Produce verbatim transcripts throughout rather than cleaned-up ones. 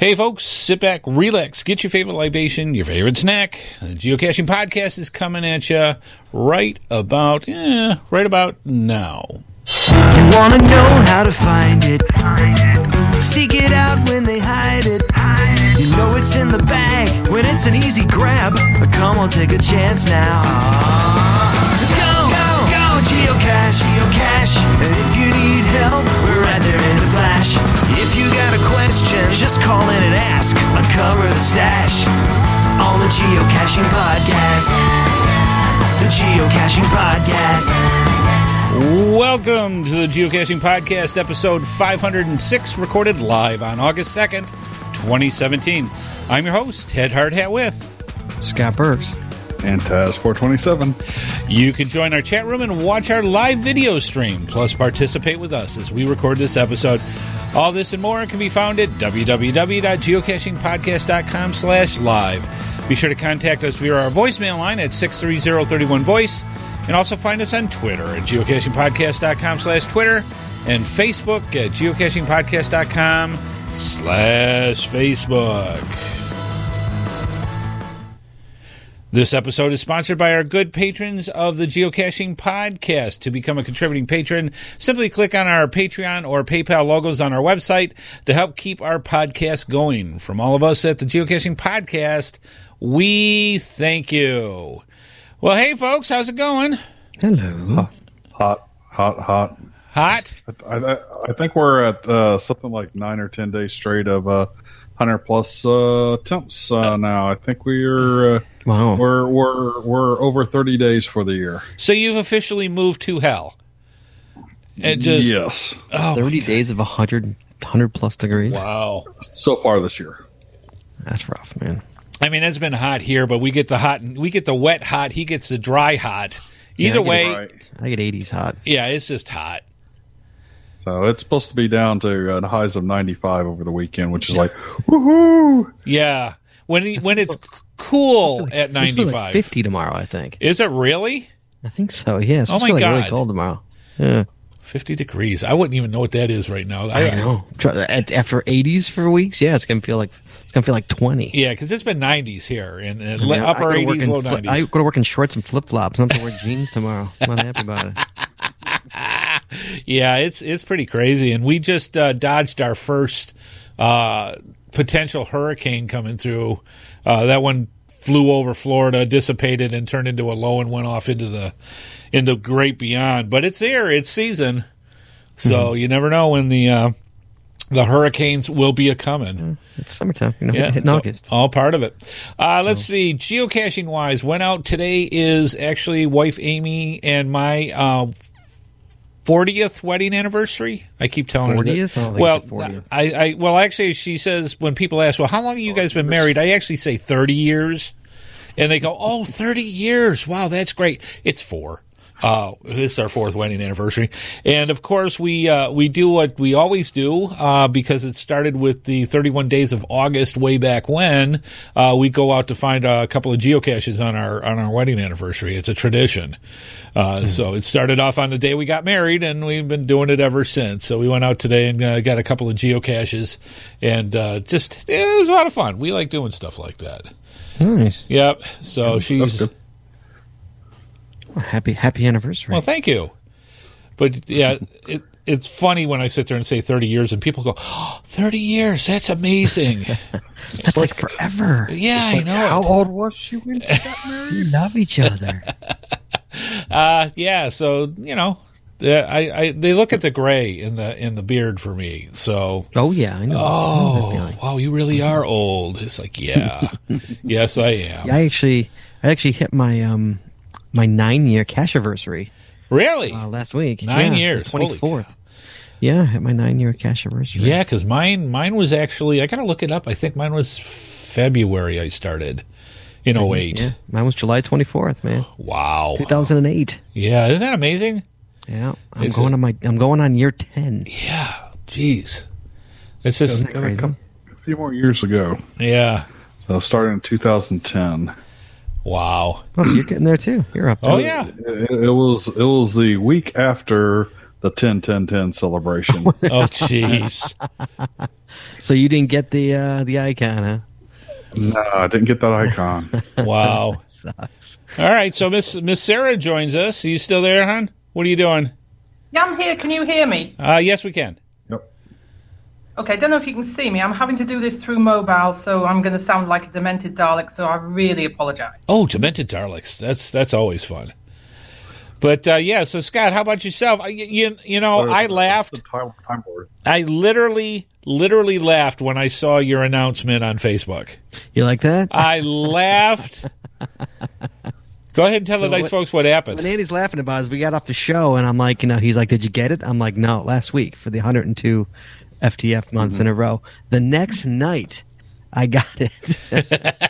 Hey, folks, sit back, relax, get your favorite libation, your favorite snack. The Geocaching Podcast is coming at you right about, eh, right about now. You want to know how to find it. Seek it out when they hide it. You know it's in the bag when it's an easy grab. But come on, take a chance now. So go, go, go, geocache, geocache. And if you need help, we're right there in a flash. If you got a question, just call in and ask. Uncover the stash on the Geocaching Podcast. The Geocaching Podcast. Welcome to the Geocaching Podcast, episode five hundred six, recorded live on August second, twenty seventeen. I'm your host, Head Hard Hat with Scott Burks and Taz four twenty-seven. You can join our chat room and watch our live video stream, plus participate with us as we record this episode. All this and more can be found at w w w dot geocaching podcast dot com slash live. Be sure to contact us via our voicemail line at six three zero, three one, voice. And also find us on Twitter at geocaching podcast dot com slash Twitter and Facebook at geocaching podcast dot com slash Facebook. This episode is sponsored by our good patrons of the Geocaching Podcast. To become a contributing patron, simply click on our Patreon or PayPal logos on our website to help keep our podcast going. From all of us at the Geocaching Podcast, we thank you. Well, hey, folks, how's it going? Hello. Hot, hot, hot. Hot? I, I, I think we're at uh, something like nine or ten days straight of uh, one hundred plus uh, temps uh, now. I think we're uh, wow. we're we're we're over thirty days for the year. So you've officially moved to hell. It just yes. Oh, thirty days of one hundred, one hundred plus degrees. Wow. So far this year. That's rough, man. I mean, it's been hot here, but we get the hot, we get the wet hot. He gets the dry hot. Either Yeah, I get way, Right. I get eighties hot. yeah, it's just hot. So it's supposed to be down to uh, the highs of ninety-five over the weekend, which is like, woohoo! Yeah, when he, when it's c- cool Like, at it's supposed to be ninety-five. like fifty tomorrow, I think. Is it really I think so. Yeah. It's Oh supposed my to be like God. really cold tomorrow. Yeah, fifty degrees? I wouldn't even know what that is right now. I know. Try- at- After eighties for weeks, yeah, it's gonna feel like it's gonna feel like twenty. Yeah, because it's been nineties here and, and Yeah, I upper gotta work eighties, in low fli- nineties. I go to work in shorts and flip flops. I don't have to wear jeans tomorrow. I'm not happy about it. Yeah, it's it's pretty crazy, and we just uh, dodged our first uh, potential hurricane coming through. Uh, that one flew over Florida, dissipated, and turned into a low, and went off into the into great beyond. But it's there; it's season, so Mm-hmm. you never know when the uh, the hurricanes will be a coming. It's summertime. You know, Yeah, hitting it's August. all, all part of it. Uh, let's see. Geocaching wise, went out today is actually wife Amy and my uh, fortieth wedding anniversary. I keep telling fortieth? her I that. don't think Well, it's fortieth. I, I well actually she says when people ask, well, how long have you guys been married? I actually say thirty years, and they go, oh, thirty years. Wow, that's great. It's four. Uh, it's our fourth wedding anniversary, and of course we uh, we do what we always do uh, because it started with the thirty-one days of August way back when. Uh, we go out to find a couple of geocaches on our on our wedding anniversary. It's a tradition. Uh, mm. So it started off on the day we got married, and we've been doing it ever since. So we went out today and uh, got a couple of geocaches, and uh, just it was a lot of fun. We like doing stuff like that. Nice. Yep. So That's she's. good. Well, happy happy anniversary. Well, thank you. But yeah, it, it's funny when I sit there and say thirty years, and people go, oh, thirty years, that's amazing. That's like, like forever. Yeah, I know. How old was she when she got married? We love each other. uh, yeah, so, you know, I, I they look at the gray in the in the beard for me. So, Oh yeah, I know. oh, I know wow, you really are old. It's like, yeah. Yes, I am. I actually, I actually hit my um my nine year cash anniversary Really? uh, last week. Nine yeah, years. Holy twenty fourth. Yeah, I hit my nine year cash anniversary. Yeah, because mine, mine was actually, I got to look it up. I think mine was February I started in oh eight. Yeah, mine was July twenty fourth, man. Wow. Two thousand and eight. Yeah, isn't that amazing? Yeah, I'm Is going it- on my. I'm going on year ten. Yeah, jeez. It's just, Isn't that crazy? A few more years ago. yeah. So started in two thousand ten. Wow. Oh, so you're getting there too. You're up there. Oh, yeah. It, it was it was the week after the ten ten ten celebration. Oh, jeez. So you didn't get the uh, the icon, huh? No, I didn't get that icon. Wow. Sucks. All right, so Miss Miss Sarah joins us. Are you still there, hon? What are you doing? Yeah, I'm here. Can you hear me? Uh, yes, we can. Yep. Okay, I don't know if you can see me. I'm having to do this through mobile, so I'm going to sound like a demented Dalek, so I really apologize. Oh, demented Daleks. That's that's always fun. But uh, yeah, so Scott, how about yourself? I, you you know, Uh, I the laughed. Time, time Lord. I literally literally laughed when I saw your announcement on Facebook. You like that? I laughed. Go ahead and tell the So nice what- folks what happened. What Andy's laughing about is we got off the show, and I'm like, you know, he's like, "Did you get it?" I'm like, "No, last week for the one hundred two F T F months in a row." The next night, I got it.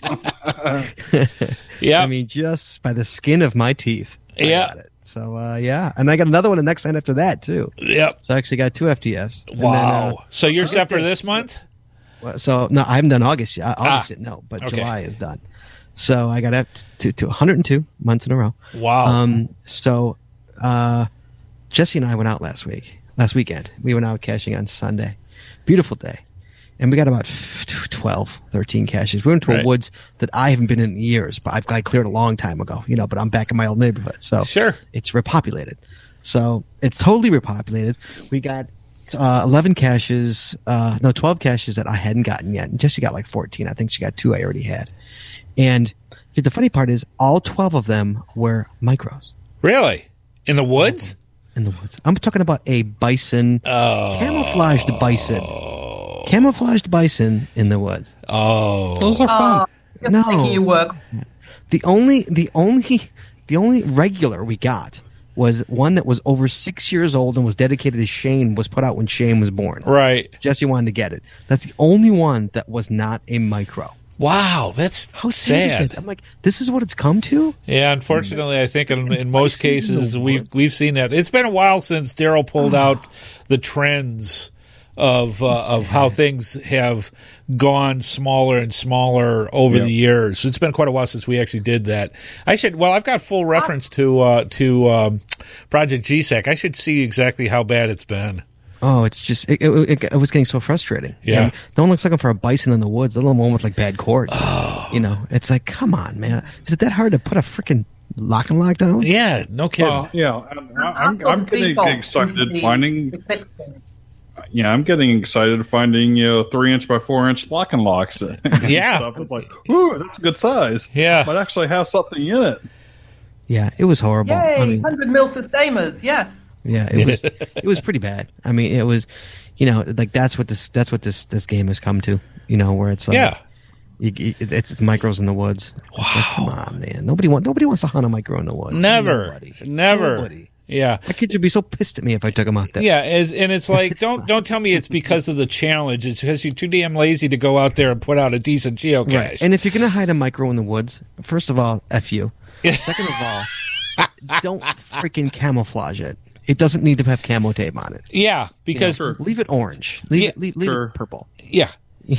Yeah, I mean, just by the skin of my teeth. I Yeah. got it. So uh, yeah, and I got another one the next night after that too. yep. So I actually got two F T Fs. And then, Wow. uh, so you're I set guess for they- this month? well, so no, I haven't done August yet. August Ah, yet, no, but okay. July is done. So I got up to, to one hundred two months in a row. Wow. Um, so uh, Jesse and I went out last week, last weekend. We went out cashing on Sunday. Beautiful day. And we got about twelve, thirteen caches. We went to Right. a woods that I haven't been in years, but I've I cleared a long time ago, you know, but I'm back in my old neighborhood. So Sure. it's repopulated. So it's totally repopulated. We got uh, eleven caches, uh, no, twelve caches that I hadn't gotten yet. And Jesse got like fourteen. I think she got two I already had. And the funny part is all twelve of them were micros Really? In the woods? in the woods. I'm talking about a bison, Oh. camouflaged bison. Camouflaged bison in the woods. Oh. Those are fun. Oh, just No. making you work. The only, the only, the only regular we got was one that was over six years old and was dedicated to Shane. Was put out when Shane was born. Right. Jesse wanted to get it. That's the only one that was not a micro. Wow, that's How sad, sad. is it? I'm like, this is what it's come to. Yeah, unfortunately, I think in, in most Bison in the cases we've woods. we've seen that. It's been a while since Daryl pulled out the trends of uh, of how things have gone smaller and smaller over Yep. the years. It's been quite a while since we actually did that. I should. Well, I've got full reference to uh, to um, Project G SAC. I should see exactly how bad it's been. Oh, it's just it, it, it, it was getting so frustrating. Yeah. And no one looks looking for a bison in the woods, let alone one with like bad cords. You know, it's like, come on, man. Is it that hard to put a freaking lock and lock down? Yeah, no kidding. Uh, yeah, I'm, I'm, I'm getting Default excited the- finding. the fixing. Yeah, I'm getting excited finding you know three inch by four inch lock and locks. and Yeah. stuff. It's like, ooh, that's a good size. Yeah. might actually have something in it. Yeah, it was horrible. Yay, I mean, one hundred mil sustainers, yes. yeah, it was it was pretty bad. I mean, it was, you know, like that's what this that's what this this game has come to. You know, where it's like, Yeah. you, you- it's micros in the woods. It's like, come on, man. Nobody want nobody wants to hunt a micro in the woods. Never, Nobody. never. Nobody. Yeah. My kids would be so pissed at me if I took them out there. Yeah, and and it's like don't don't tell me it's because of the challenge. It's because you're too damn lazy to go out there and put out a decent geocache. Right. And if you're gonna hide a micro in the woods, first of all, f you. Second of all, don't freaking camouflage it. It doesn't need to have camo tape on it. yeah, because Sure. Leave it orange. Leave Yeah, it leave, leave sure. it purple. yeah,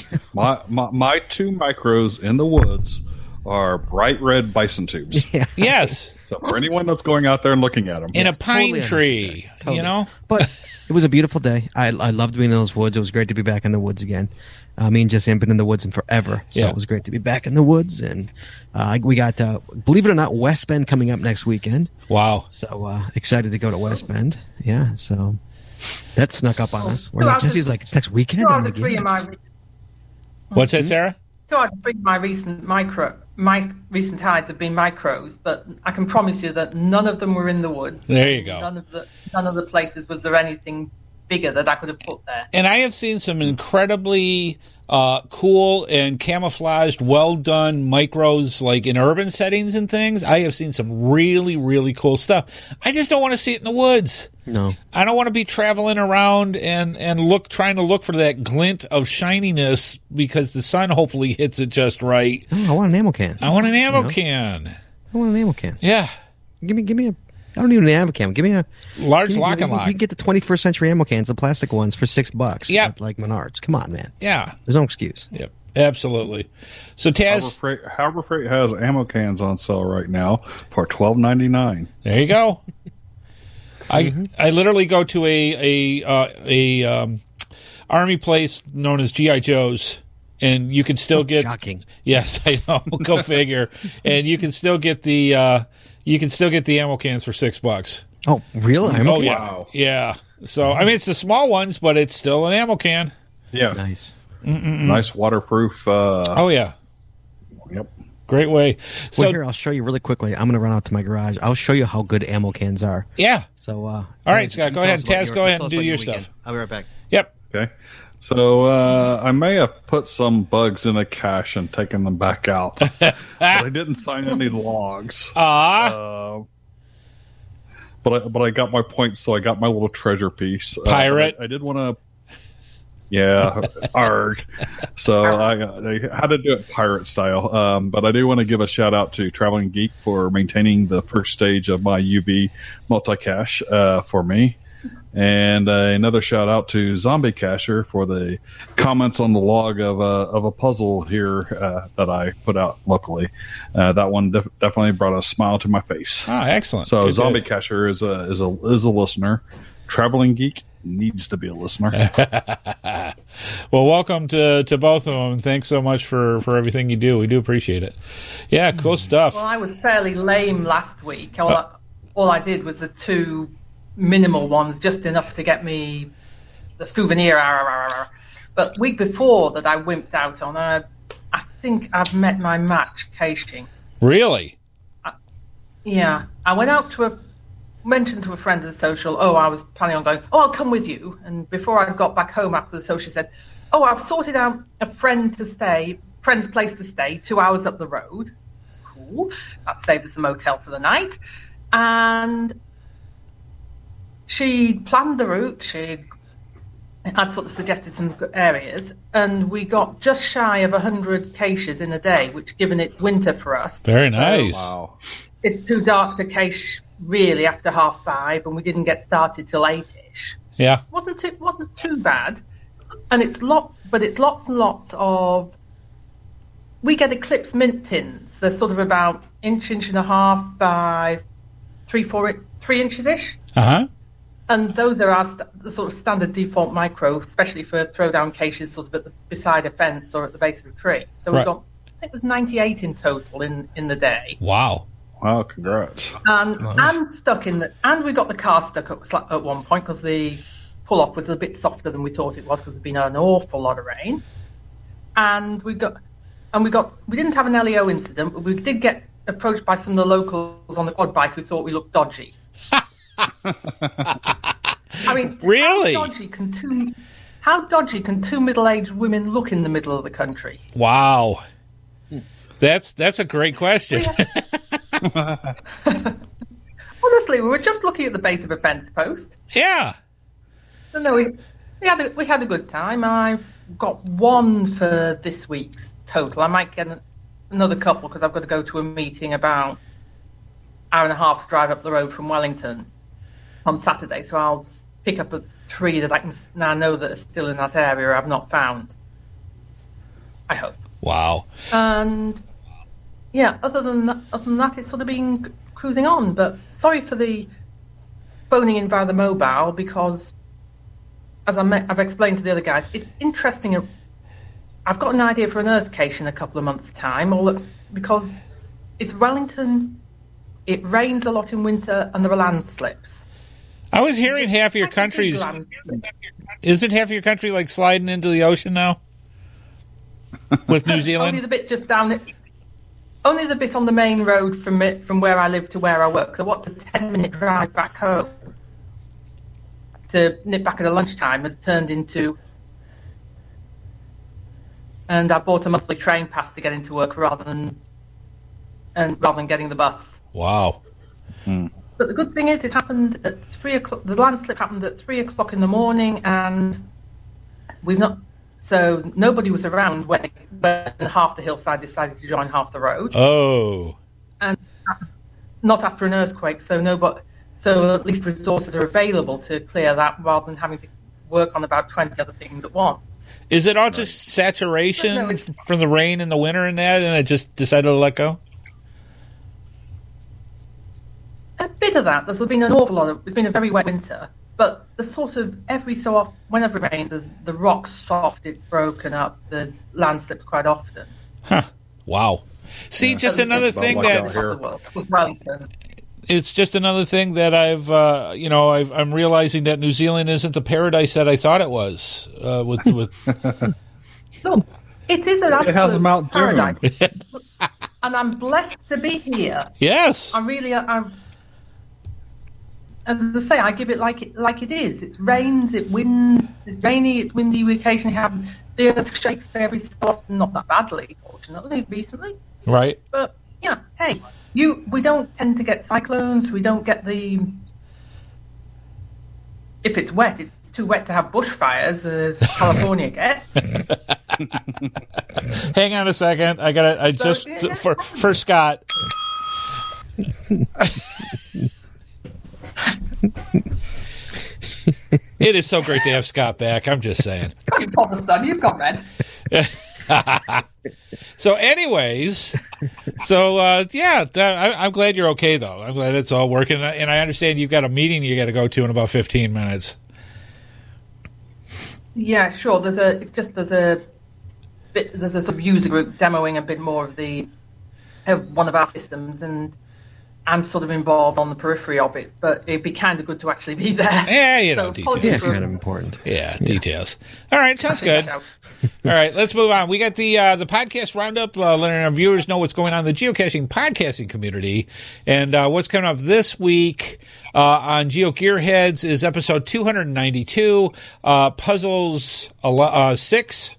My, my my two micros in the woods are bright red bison tubes. Yeah. yes, So for anyone that's going out there and looking at them, in a pine totally tree, unnecessary. Totally. you know. But it was a beautiful day. I I loved being in those woods. It was great to be back in the woods again. Uh, me and Jesse haven't been in the woods in forever, so Yeah. it was great to be back in the woods. And uh, we got, uh, believe it or not, West Bend coming up next weekend. Wow. So uh, excited to go to West Bend. Yeah, so that snuck up on us. We're Two like, out of- Jesse's like, it's next weekend. Two I'm out like, of three yeah. of my What's Mm-hmm. that, Sarah? two out of three of my recent micro my recent hides have been micros, but I can promise you that none of them were in the woods. There you go. None of the none of the places was there anything bigger that I could have put there. And I have seen some incredibly uh, cool and camouflaged, well done micros, like in urban settings and things. I have seen some really, really cool stuff. I just don't want to see it in the woods. No. I don't want to be traveling around and, and look trying to look for that glint of shininess because the sun hopefully hits it just right. Oh, I want an ammo can. I want an ammo You know? can. I want an ammo can. Yeah. Give me, give me a. I don't even need an ammo can. Give me a Large give me- lock and you- lock. You can get the twenty-first century ammo cans, the plastic ones, for six bucks. Yeah. at, like Menards. Come on, man. Yeah. There's no excuse. Yep. Absolutely. So Harbor Taz, Freight, Harbor Freight has ammo cans on sale right now for twelve ninety nine. there you go. I I literally go to a a uh, a um, army place known as G I. Joe's, and you can still get. Shocking. Yes, I know. Go figure. And you can still get the uh, you can still get the ammo cans for six bucks. Oh, real ammo? Oh yeah, Wow. yeah. So I mean, it's the small ones, but it's still an ammo can. Yeah. Nice. Nice waterproof. Uh, Oh yeah, Yep. great way. So well, here, I'll show you really quickly. I'm going to run out to my garage. I'll show you how good ammo cans are. yeah. So, uh, All right, Taz, Scott, you go tell ahead. us about Taz, your- go you ahead tell and us do about your weekend. stuff. I'll be right back. Yep. Okay. So uh, I may have put some bugs in the cache and taken them back out, but I didn't sign any logs. Ah, Uh, but I, but I got my points, so I got my little treasure piece. Uh, but Pirate. I, I did want to. Yeah, arg. So I, I had to do it pirate style. Um, but I do want to give a shout out to Traveling Geek for maintaining the first stage of my U V multi-cache uh, for me. And uh, another shout out to Zombie Cacher for the comments on the log of a, of a puzzle here uh, that I put out locally. Uh, that one def- definitely brought a smile to my face. oh, excellent. So Good, Zombie good. Cacher is a is a is a listener. Traveling Geek needs to be a listener. Well, welcome to, to both of them. Thanks so much for, for everything you do. We do appreciate it. Yeah, cool stuff. Well, I was fairly lame last week. All, I, all I did was the two minimal ones, just enough to get me the souvenir. But week before that, I wimped out on. I, I think I've met my match caching. Really? Yeah, I went out to a mentioned to a friend at the social. Oh, I was planning on going. Oh, I'll come with you. And before I got back home after the social, she said, "Oh, I've sorted out a friend to stay, friend's place to stay, two hours up the road. Cool. That saved us a motel for the night." And she planned the route. She had sort of suggested some areas, and we got just shy of a hundred caches in a day, which, given it winter for us, Very so nice. Wow. it's too dark to cache really after half five, and we didn't get started till eight-ish. Yeah. wasn't too, wasn't too bad, and it's lot, but it's lots and lots of. We get Eclipse mint tins. They're sort of about inch, inch and a half by three, four, three inches ish, Uh huh. and those are our st- the sort of standard default micro, especially for throwdown caches, sort of at the, beside a fence or at the base of a tree. So Right. we've got, I think, there's ninety-eight in total in in the day. Wow. Wow, congrats. And and stuck in the and we got the car stuck up sla- at one point because the pull off was a bit softer than we thought it was because there's been an awful lot of rain. And we got and we got we didn't have an L E O incident, but we did get approached by some of the locals on the quad bike who thought we looked dodgy. I mean, Really? How dodgy can two how dodgy can two middle-aged women look in the middle of the country? Wow. That's that's a great question. Honestly, we were just looking at the base of a fence post. Yeah. No, no, we, we had a, we had a good time. I've got one for this week's total. I might get an, another couple because I've got to go to a meeting about hour and a half's drive up the road from Wellington on Saturday. So I'll s- pick up a three that I can s- now know that are still in that area I've not found. I hope. Wow. And yeah, other than that, other than that, it's sort of been c- cruising on. But sorry for the phoning in via the mobile because, as I met, I've explained to the other guys, it's interesting. uh, I've got an idea for an Earth cache in a couple of months' time, all that, because it's Wellington. It rains a lot in winter, and there are landslips. I was hearing half of your country's isn't half of your country like sliding into the ocean now? With New Only Zealand? the bit just down it. Only the bit on the main road from it, from where I live to where I work. So what's a ten-minute drive back home to nip back at the lunchtime has turned into. And I bought a monthly train pass to get into work rather than, and rather than getting the bus. Wow. But the good thing is, it happened at three o'clock. The landslip happened at three o'clock in the morning, and we've not. So nobody was around when, when half the hillside decided to join half the road, Oh. and not after an earthquake. So nobody. So at least resources are available to clear that, rather than having to work on about twenty other things at once. Is it all just saturation No, it's- from the rain in the winter and that, and it just decided to let go? A bit of that. There's been an awful lot of. It's been a very wet winter, But the sort of every so often, whenever it rains, there's, the rock's soft, it's broken up. There's landslips quite often. Huh. Wow. See, Yeah. just another About thing like that out here. Well, it's just another thing that I've, uh, you know, I've, I'm realizing that New Zealand isn't the paradise that I thought it was. Uh, with, with so it is an absolute It has Mount Doom. paradise, and I'm blessed to be here. yes, I really, I'm. As I say, I give it like it like it is. It rains, it winds, it's rainy, it's windy. We occasionally have the earth shakes every so often, not that badly, fortunately, recently. right. But yeah, hey, you we don't tend to get cyclones. We don't get the. If it's wet, it's too wet to have bushfires, as California gets. Hang on a second. I got to I just yeah. for for Scott. It is so great to have Scott back. I'm just saying. You Paul the sun, you've got red. So, anyways, so uh, yeah, that, I, I'm glad you're okay though. I'm glad it's all working, and I understand you've got a meeting you got to go to in about fifteen minutes. Yeah, sure. There's a. It's just there's a bit. There's a sort of user group demoing a bit more of the of one of our systems, and I'm sort of involved on the periphery of it. But it'd be kind of good to actually be there. Yeah, you know, So, details. apologies Yeah, for- kind of important. Yeah, details. All right, sounds Check good. that out. All right, let's move on. We got the uh, the podcast roundup, uh, letting our viewers know what's going on in the geocaching podcasting community, and uh, what's coming up this week uh, on Geo Gearheads is episode two ninety-two, uh, puzzles ele- uh, six.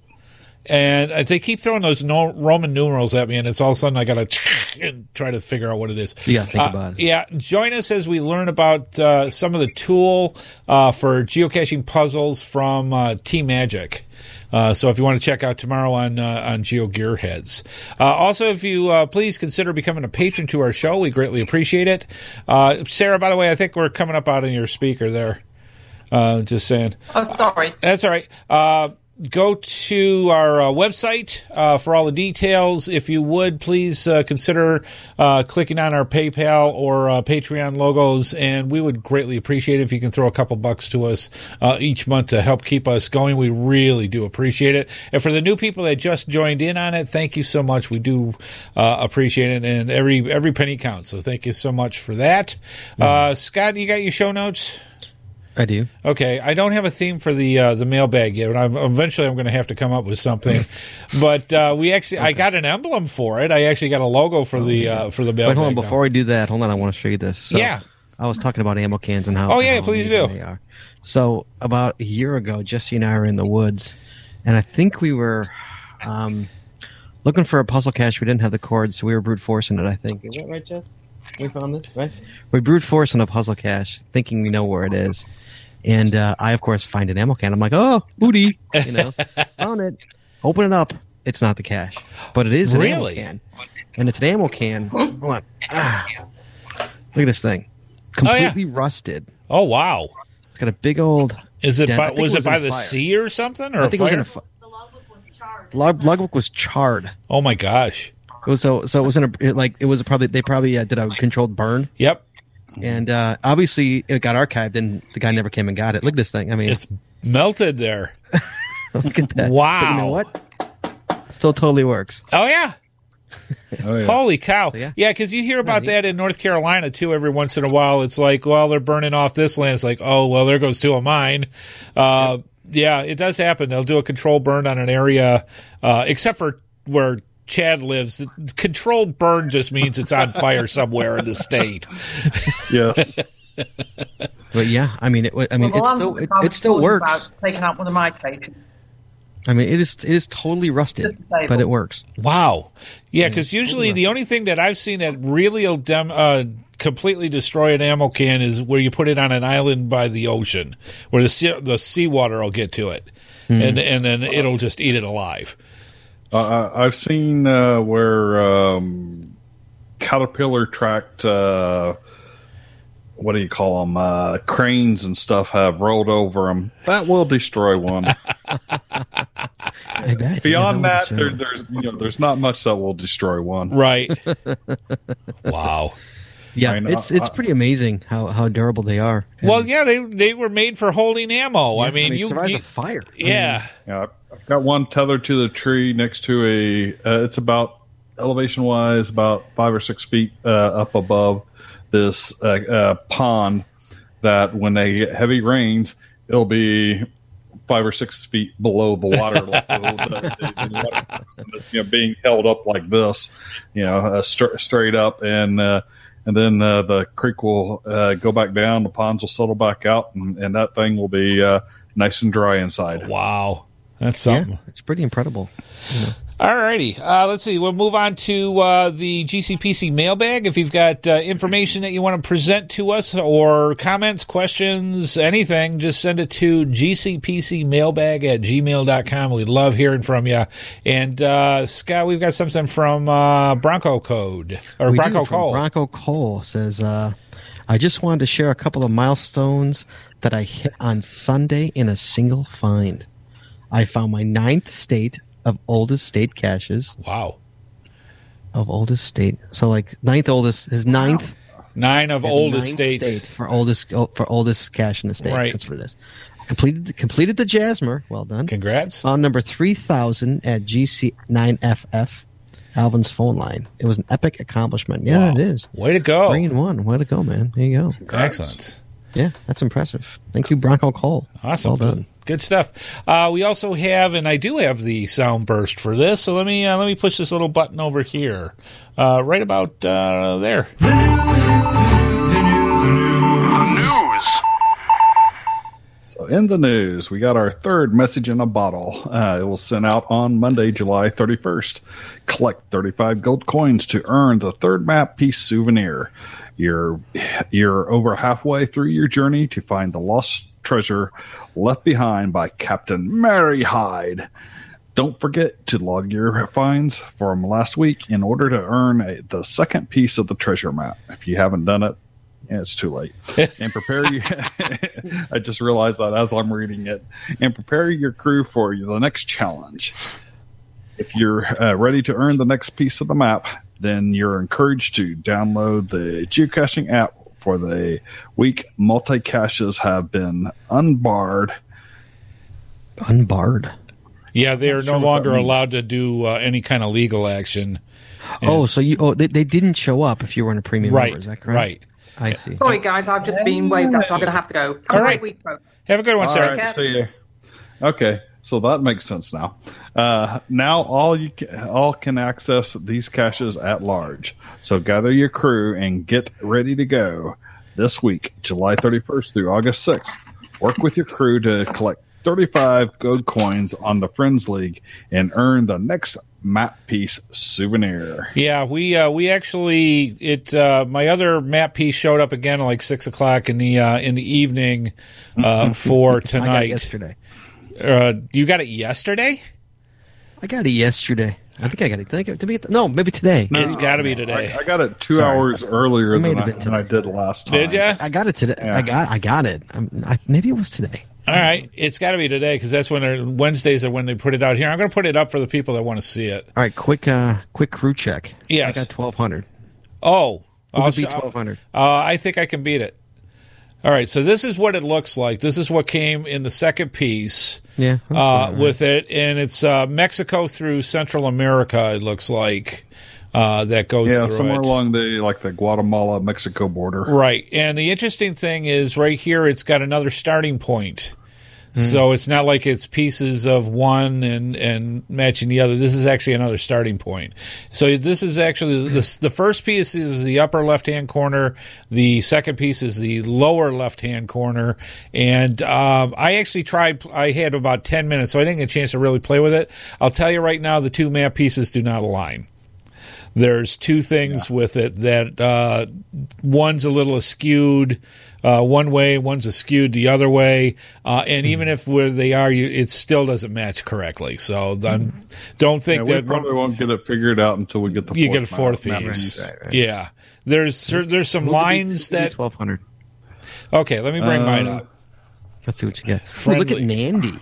And uh, they keep throwing those no- Roman numerals at me, and it's all of a sudden I got to try to figure out what it is. You gotta think Uh, about it. Yeah, join us as we learn about uh, some of the tool uh, for geocaching puzzles from uh, Team Magic. Uh, so if you want to check out tomorrow on uh, on Geo Gearheads. Uh, also, if you uh, please consider becoming a patron to our show, we greatly appreciate it. Uh, Sarah, by the way, I think we're coming up out of your speaker there. Uh, just saying. Oh, sorry. That's all right. Uh, go to our uh, website uh, for all the details. If you would, please uh, consider uh, clicking on our PayPal or uh, Patreon logos, and we would greatly appreciate it if you can throw a couple bucks to us uh, each month to help keep us going. We really do appreciate it. And for the new people that just joined in on it, thank you so much. We do uh, appreciate it, and every every penny counts. So thank you so much for that. Uh, Scott, you got your show notes? I do. Okay, I don't have a theme for the uh, the mailbag yet, but I'm, eventually I'm going to have to come up with something. But uh, we actually, I got an emblem for it. I actually got a logo for the uh, for the mailbag. Wait, hold on. now. Before we do that, hold on. I want to show you this. So, Yeah. I was talking about ammo cans and how. Oh, yeah, how please amazing do. They are. So about a year ago, Jesse and I were in the woods, and I think we were um, looking for a puzzle cache. We didn't have the cords, so we were brute forcing it. I think. Is that right, Jess? We found this, right? We brute forcing a puzzle cache, thinking we know where it is. And uh, I, of course, find an ammo can. I'm like, oh, booty, you know, found it. Open it up. It's not the cache, but it is an Really? ammo can, and it's an ammo can. Hold on. Ah, look at this thing, completely rusted. Oh wow! It's got a big old. Is it dent. I by, think was it it was by in the fire. sea or something? Or I think a it was in fire? a. Fi- The logbook was charred. log, logbook was charred. Oh my gosh! It was so so it was in a it, like it was a probably they probably uh, did a controlled burn, Yep, and uh, obviously it got archived, and the guy never came and got it. Look at this thing. I mean, it's melted there. look at that. Wow. But you know what? Still totally works. Oh yeah. Oh, yeah. Holy cow! yeah. Yeah, because you hear about neat. that in North Carolina too. Every once in a while, it's like, well, they're burning off this land. It's like, oh, well, there goes two of mine. Uh, yeah, it does happen. They'll do a control burn on an area, uh, except for where Chad lives. The controlled burn just means it's on fire somewhere in the state. Yes. But yeah, I mean, it. wa- I mean, Well, it the still land it, I was it still talking works. about taking out one of my cases. I mean, it is it is totally rusted, Just disabled. but it works. Wow. Yeah, because usually the only thing that I've seen that really will dem- uh, completely destroy an ammo can is where you put it on an island by the ocean, where the sea- the seawater will get to it, and and then it'll just eat it alive. Uh, I- I've seen uh, where um, Caterpillar tracked, uh, what do you call them, uh, cranes and stuff have rolled over them. That will destroy one. I bet. Beyond Yeah, that, would there, destroy it. there's you know there's not much that will destroy one. Right. Wow. Yeah, I mean, it's I- it's I- pretty amazing how, how durable they are. And, Well, yeah, they they were made for holding ammo. yeah, I mean, it you, survives you a fire. I yeah. Yeah, I've got one tethered to the tree next to a. Uh, it's about elevation wise about five or six feet uh, up above this uh, uh, pond. That when they get heavy rains, it'll be five or six feet below the water level. the, the, the water and it's you know being held up like this, you know, uh, st- straight up, and uh, and then uh, the creek will uh, go back down. The ponds will settle back out, and, and that thing will be uh, nice and dry inside. Wow, that's Yeah, something. it's pretty incredible. All righty. Uh, let's see. We'll move on to uh, the G C P C mailbag. If you've got uh, information that you want to present to us or comments, questions, anything, just send it to g c p c mailbag at gmail dot com. We love hearing from you. And, uh, Scott, we've got something from uh, Bronco Code, or We do, Bronco from Cole. Bronco Cole says, uh, I just wanted to share a couple of milestones that I hit on Sunday in a single find. I found my ninth state of oldest state caches Wow. of oldest state. So like ninth oldest, his ninth Nine of his oldest ninth states. state for oldest oh, for oldest cache in the state. Right. That's what it is. Completed completed the Jasmer. Well done. Congrats. On number three thousand at G C nine F F, Alvin's phone line. It was an epic accomplishment. Yeah, Wow. it is. Way to go. Three and one. Way to go, man. There you go. Excellent. Yeah, that's impressive. Thank you, Bronco Cole. Awesome. Well done. Good stuff. Uh, we also have, and I do have the sound burst for this. So let me uh, let me push this little button over here, uh, right about uh, there. So in the news, we got our third message in a bottle. Uh, it was sent out on Monday, July thirty-first. Collect thirty-five gold coins to earn the third map piece souvenir. You're you're over halfway through your journey to find the lost treasure left behind by Captain Mary Hyde. Don't forget to log your finds from last week in order to earn a, the second piece of the treasure map. If you haven't done it, yeah, it's too late. And prepare you. I just realized that as I'm reading it. And prepare your crew for the next challenge. If you're uh, ready to earn the next piece of the map, then you're encouraged to download the geocaching app for the week. Multi caches have been unbarred. Unbarred. Yeah, they are Not no sure what longer that means. allowed to do uh, any kind of legal action. Oh, so you oh they, they didn't show up if you were in a premium Right. member, is that correct? Right. I see. Sorry, guys, I've just been waved at, so I'm going to have to go. Have All a right. great week, folks. Have a good one, All Sarah. right, see you. Okay, so that makes sense now. Uh, now all you can, all can access these caches at large. So gather your crew and get ready to go this week, July thirty-first through August sixth. Work with your crew to collect thirty-five gold coins on the Friends League and earn the next map piece souvenir. Yeah, we uh, we actually it uh, my other map piece showed up again at like six o'clock in the uh, in the evening uh, for I got it tonight. yesterday. Uh, you got it yesterday? I got it yesterday. I think I got it. Did I get, did we get the, no, maybe today. It's got to be today. I, I got it two Sorry. hours earlier It may than have I, been than I today. did last time. Did ya? I got it today. Yeah. I got I got it. I'm, I, maybe it was today. All right, it's got to be today because that's when they're, Wednesdays are when they put it out here. I'm going to put it up for the people that want to see it. All right, quick uh quick crew check. Yes. I got twelve hundred. Oh, Who I'll could beat sh- twelve hundred? Uh, I think I can beat it. All right, so this is what it looks like. This is what came in the second piece Yeah. I'm uh, sorry. with it, and it's uh, Mexico through Central America. It looks like uh, that goes Yeah, through somewhere it. along the like the Guatemala Mexico border. Right, and the interesting thing is right here, it's got another starting point. So it's not like it's pieces of one and, and matching the other. This is actually another starting point. So this is actually the the first piece is the upper left hand corner. The second piece is the lower left hand corner. And um, I actually tried. I had about ten minutes, so I didn't get a chance to really play with it. I'll tell you right now, the two map pieces do not align. There's two things with it that uh, one's a little askewed uh, one way, one's askewed the other way, uh, and even if where they are, you, it still doesn't match correctly. So um, don't think Yeah, we that probably one, won't get it figured out until we get the you fourth get a fourth map- map piece. Right, right. Yeah, there's there's some lines that twelve hundred. okay. Let me bring Uh, mine up. Let's see what you get. Oh, look at Friendly. Nandy.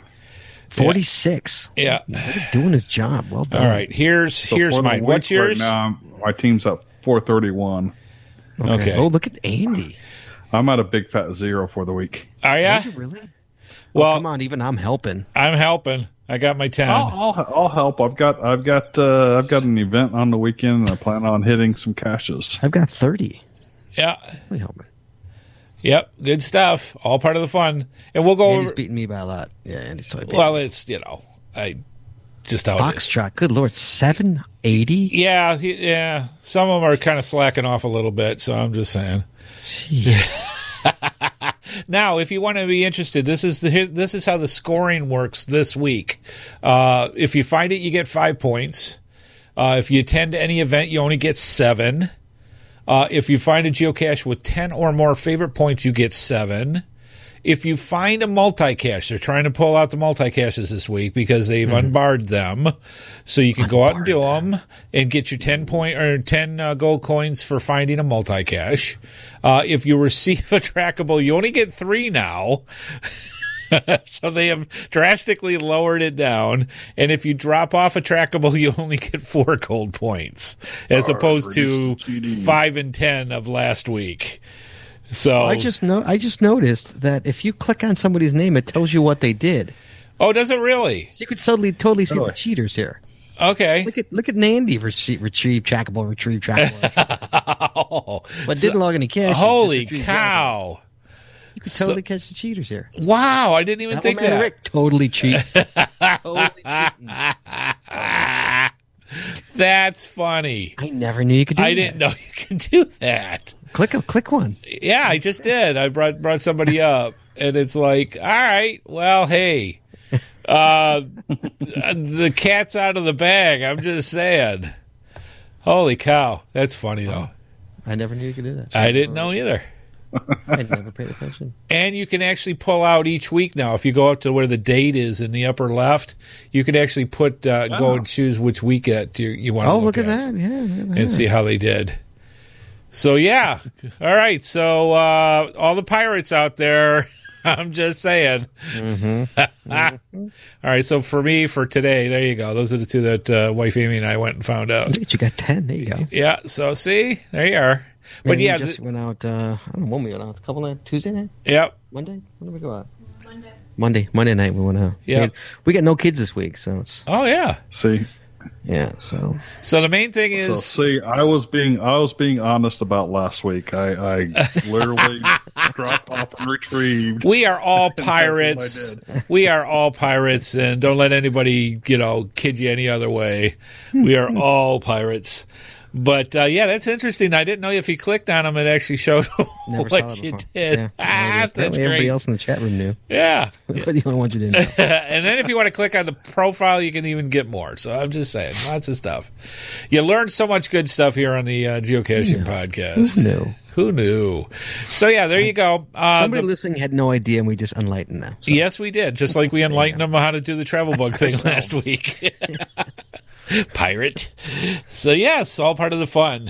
forty-six. Yeah. Doing his job. Well done. All right. Here's So here's for the mine. week What's yours? Right now, my team's at four thirty-one. Okay. Oh, look at Andy. I'm at a big fat zero for the week. Are ya? Are you really? Well, oh, come on, even I'm helping. I'm helping. I got my ten. I'll, I'll, I'll help. I've got I've got uh, I've got an event on the weekend, and I plan on hitting some caches. I've got thirty. Yeah. Really helping. Yep. Good stuff. All part of the fun. And we'll go Andy's over. beating me by a lot. Yeah, Andy's totally beating Well, me. it's, you know, I just how it is. Foxtrot, good lord, seven eighty? Yeah. he- Yeah. Some of them are kind of slacking off a little bit. So I'm just saying. Jeez. Now, if you want to be interested, this is the, this is how the scoring works this week. Uh, if you find it, you get five points. Uh, if you attend any event, you only get seven. Uh, if you find a geocache with ten or more favorite points, you get seven. If you find a multi-cache, they're trying to pull out the multi-caches this week because they've mm-hmm. unbarred them. So you can unbarred go out and do them. them and get your ten point or ten uh, gold coins for finding a multi-cache. Uh, if you receive a trackable, you only get three now. So they have drastically lowered it down. And if you drop off a trackable, you only get four gold points as oh, opposed to five and ten of last week. So I just know I just noticed that if you click on somebody's name, it tells you what they did. Oh, does it really? So you could totally totally see Really? the cheaters here. Okay. Look at look at Nandy retrieve, retrieve trackable, retrieve trackable. Oh, But so- didn't log any cash. holy just retrieved cow. trackable. You could totally So- catch the cheaters here. Wow, I didn't even think Appleman that. Rick totally cheat. totally cheating. That's funny. I never knew you could do I that. didn't know you could do that. Click a click one. Yeah, I just did. I brought brought somebody up, and it's like, all right, well, hey, uh, the cat's out of the bag. I'm just saying. Holy cow, that's funny though. I never knew you could do that. I didn't know either. I never paid attention. And you can actually pull out each week now. If you go up to where the date is in the upper left, you can actually put uh, go and choose which week it you, you want to Oh, look, look at that! Yeah, look at that. and see how they did. So yeah, all right. So uh, all the pirates out there, I'm just saying. Mm-hmm. All right. So for me, for today, there you go. Those are the two that uh, wife Amy and I went and found out. Look at you, got ten. There you go. Yeah. So see, there you are. But And yeah, we just th- went out. Uh, I don't know when we went out. A couple night Tuesday night, yep. Monday. When did we go out? Monday. Monday. Monday night we went out. Yeah. We, had- we got no kids this week, so it's Oh yeah. See, yeah. So So the main thing so is, see, I was being I was being honest about last week. I, I literally dropped off and retrieved. we are all That's what I pirates. did. We are all pirates, and don't let anybody, you know, kid you any other way. We are all pirates. But uh, yeah, that's interesting. I didn't know if you clicked on them, it actually showed never what saw that you before. did. Yeah, Ah, apparently that's everybody great. else in the chat room knew. Yeah. We're the only ones who didn't know. And then if you want to click on the profile, you can even get more. So I'm just saying, lots of stuff. You learn so much good stuff here on the uh, Geocaching podcast. Who knew? Who knew? So yeah, there you go. Uh, Somebody the- listening had no idea, and we just enlightened them. So. Yes, we did. Just like we enlightened them how to do the travel bug thing last week. Pirate. So yes, all part of the fun.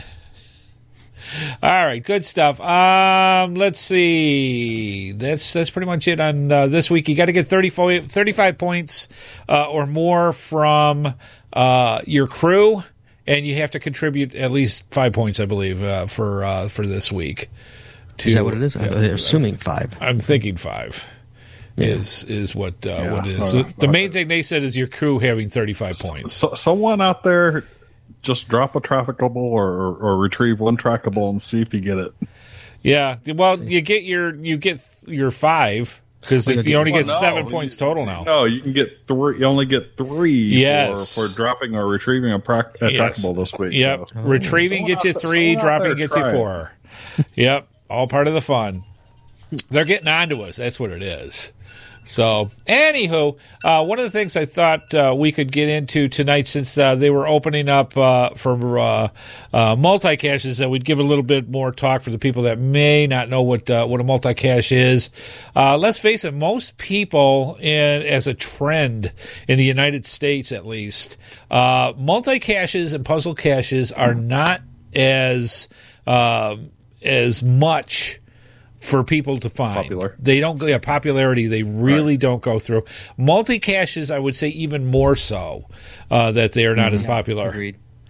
All right, good stuff. Um, let's see. That's that's pretty much it on uh, this week. You got to get thirty-five, thirty-five points uh, or more from uh, your crew, and you have to contribute at least five points, I believe, uh, for uh, for this week. To, Is that what it is? Yeah, They're assuming five. I'm thinking five. Is is what uh, Yeah. what it is. Uh, The main thing they said is your crew having thirty-five points. So, someone out there, just drop a trackable or, or, or retrieve one trackable and see if you get it. Yeah, well, you get your you get your five because Oh, you'll you get- only Well, get no, seven you- points total now. No, you can get three. You only get three Yes. for, for dropping or retrieving a, prac- a Yes. trackable this week. Yep, So. retrieving Someone gets you out there- three, someone out dropping there gets you try it. four. Yep, all part of the fun. They're getting on to us. That's what it is. So, anywho, uh, one of the things I thought uh, we could get into tonight, since uh, they were opening up uh, for uh, uh, multi-caches, that we'd give a little bit more talk for the people that may not know what uh, what a multi-cache is. Uh, let's face it, most people, in, as a trend in the United States at least, uh, multi-caches and puzzle caches are not as uh, as much for people to find. Popular. They don't go, yeah, popularity, they really Right. don't go through. Multi-caches, I would say even more so, uh, that they are not as popular. Agreed.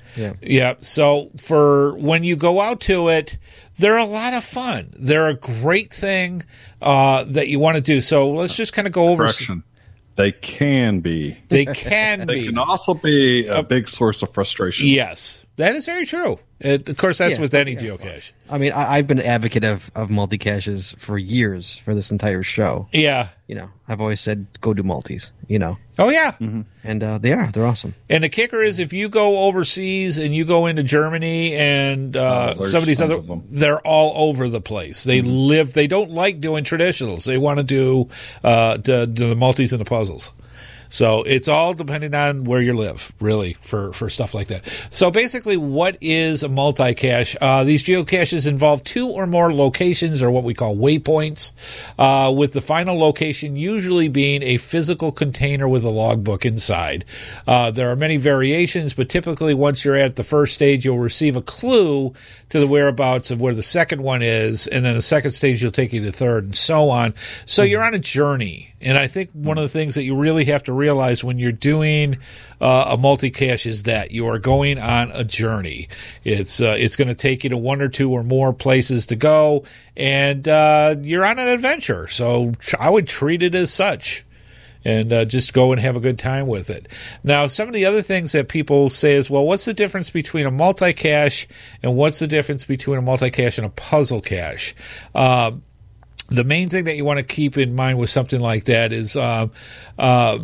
Yeah. Yeah. So for when you go out to it, they're a lot of fun. They're a great thing uh, that you want to do. So let's just kind of go over. Correction. They can be. They can They be. can also be a big source of frustration. Yes, that is very true. It, of course, that's Yeah, with any yeah. geocache. I mean, I, I've been an advocate of, of multi-caches for years for this entire show. Yeah. You know, I've always said, go do multis, you know. Oh, yeah. And uh, they are. They're awesome. And the kicker is if you go overseas and you go into Germany and uh, Oh, there's some of these tons other, of them. they're all over the place. They live, they don't like doing traditionals. They want to do uh, the, the multis and the puzzles. So it's all depending on where you live, really, for, for stuff like that. So basically, what is a multi-cache? Uh, these geocaches involve two or more locations, or what we call waypoints, uh, with the final location usually being a physical container with a logbook inside. Uh, there are many variations, but typically once you're at the first stage, you'll receive a clue to the whereabouts of where the second one is, and then the second stage will take you to the third, and so on. So you're on a journey. And I think one of the things that you really have to realize when you're doing uh, a multi-cache is that you are going on a journey. It's uh, it's going to take you to one or two or more places to go, and uh, you're on an adventure. So I would treat it as such. And uh, just go and have a good time with it. Now, some of the other things that people say is, well, what's the difference between a multi-cache and what's the difference between a multi-cache and a puzzle cache? Uh, the main thing that you want to keep in mind with something like that is uh, uh,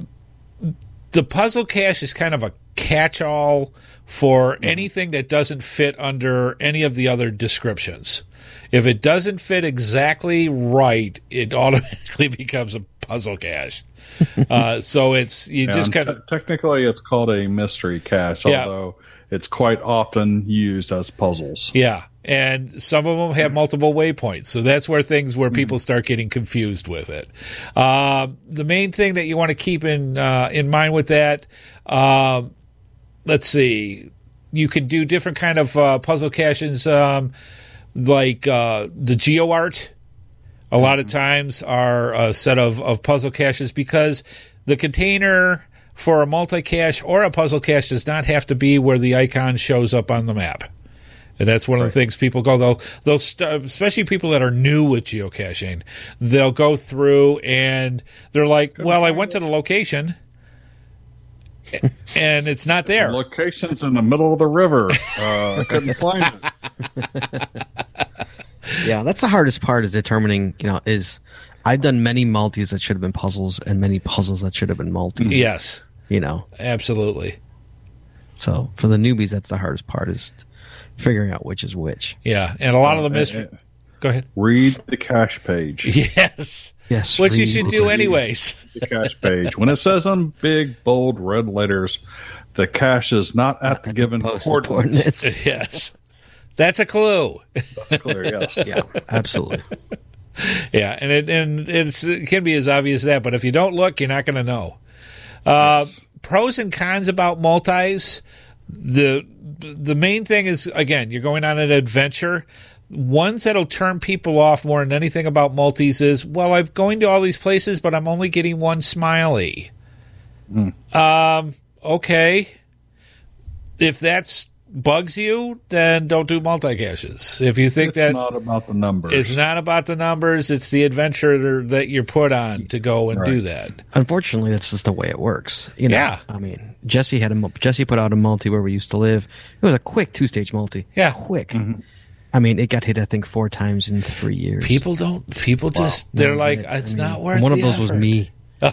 the puzzle cache is kind of a catch-all for anything that doesn't fit under any of the other descriptions. If it doesn't fit exactly right, it automatically becomes a puzzle cache. uh, so it's you Yeah, just and kind te- of technically, it's called a mystery cache, Yeah. although it's quite often used as puzzles. yeah. And some of them have multiple waypoints, so that's where things where people start getting confused with it. Uh, the main thing that you want to keep in uh, in mind with that, uh, let's see, you can do different kind of uh, puzzle caches, um, like uh, the GeoArt. A lot of times are a set of, of puzzle caches because the container for a multi-cache or a puzzle cache does not have to be where the icon shows up on the map. And that's one of the things people go, they'll, they'll st- especially people that are new with geocaching, they'll go through and they're like, well, I went to the location and it's not there. The location's in the middle of the river. Uh, I couldn't find it. Yeah, that's the hardest part is determining, you know, is I've done many multis that should have been puzzles and many puzzles that should have been multis. Yes, You know, absolutely. so for the newbies, that's the hardest part is figuring out which is which. Yeah. And a lot of the mis- Uh, uh, Go ahead. Read the cache page. Yes. Yes. Which you read- should do read. anyways. The cache page. When it says on big, bold, red letters, the cache is not at the given Postal coordinates. coordinates. Yes. That's a clue. That's clear, yes. Yeah, absolutely. Yeah, and it and it's, it can be as obvious as that, but if you don't look, you're not going to know. Uh, Pros and cons about multis. The the main thing is, again, you're going on an adventure. Ones that'll turn people off more than anything about multis is, well, I'm going to all these places, but I'm only getting one smiley. Um, okay. If that's bugs you, then don't do multi-caches. If you think It's that not about the numbers. it's not about the numbers, it's the adventure that you're put on to go and do Right. that. Unfortunately, that's just the way it works. You know, Yeah. I mean, Jesse had a mul- Jesse put out a multi where we used to live. It was a quick two stage multi. Yeah. quick. I mean, it got hit I think four times in three years. People don't. People just. They're That was like, it. it's I not mean, worth. One the of those was effort." me.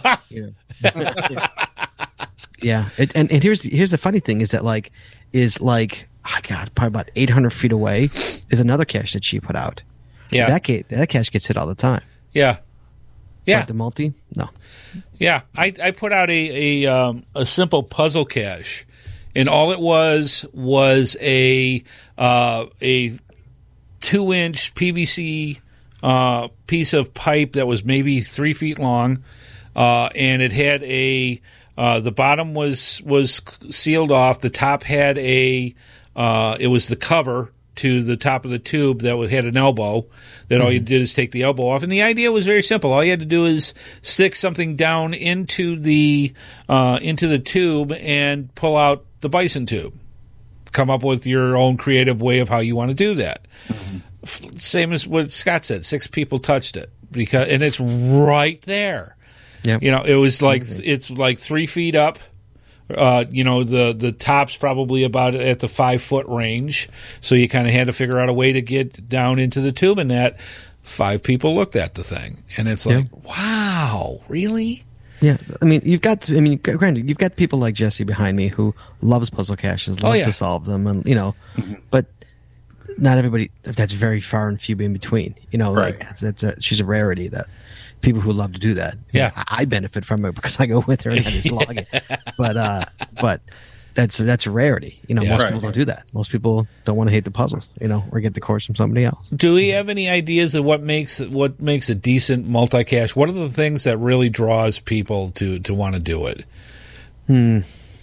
Yeah. Yeah, it, and and here's the, here's the funny thing is that like is like oh God, probably about eight hundred feet away is another cache that she put out. Yeah. that ca- that cache gets hit all the time. Yeah. Yeah. But the multi, no. Yeah, I, I put out a a, um, a simple puzzle cache, and all it was was a uh, a two inch P V C uh, piece of pipe that was maybe three feet long, uh, and it had a uh, the bottom was was sealed off. The top had a uh, it was the cover to the top of the tube that would had an elbow. That all you did is take the elbow off, and the idea was very simple. All you had to do is stick something down into the uh, into the tube and pull out the bison tube. come up with your own creative way of how you want to do that. Mm-hmm. Same as what Scott said, six people touched it because, and it's right there. Yeah. You know, it was like, it's like three feet up. Uh, you know, the, the top's probably about at the five foot range. So you kind of had to figure out a way to get down into the tube, and that five people looked at the thing. And it's like, yeah. Wow, really? Yeah. I mean, you've got, I mean, granted, you've got people like Jesse behind me who loves puzzle caches, loves oh, yeah. to solve them, and, you know, mm-hmm. but not everybody, that's very far and few in between. You know, right. like, that's, that's a, she's a rarity that. People who love to do that, yeah, I, I benefit from it because I go with her and I just log it. But uh, but that's that's a rarity. You know, yeah, most right, people don't right. do that. Most people don't want to hate the puzzles, you know, or get the course from somebody else. Do we have any ideas of what makes what makes a decent multi-cache? What are the things that really draws people to, to want to do it? Hmm.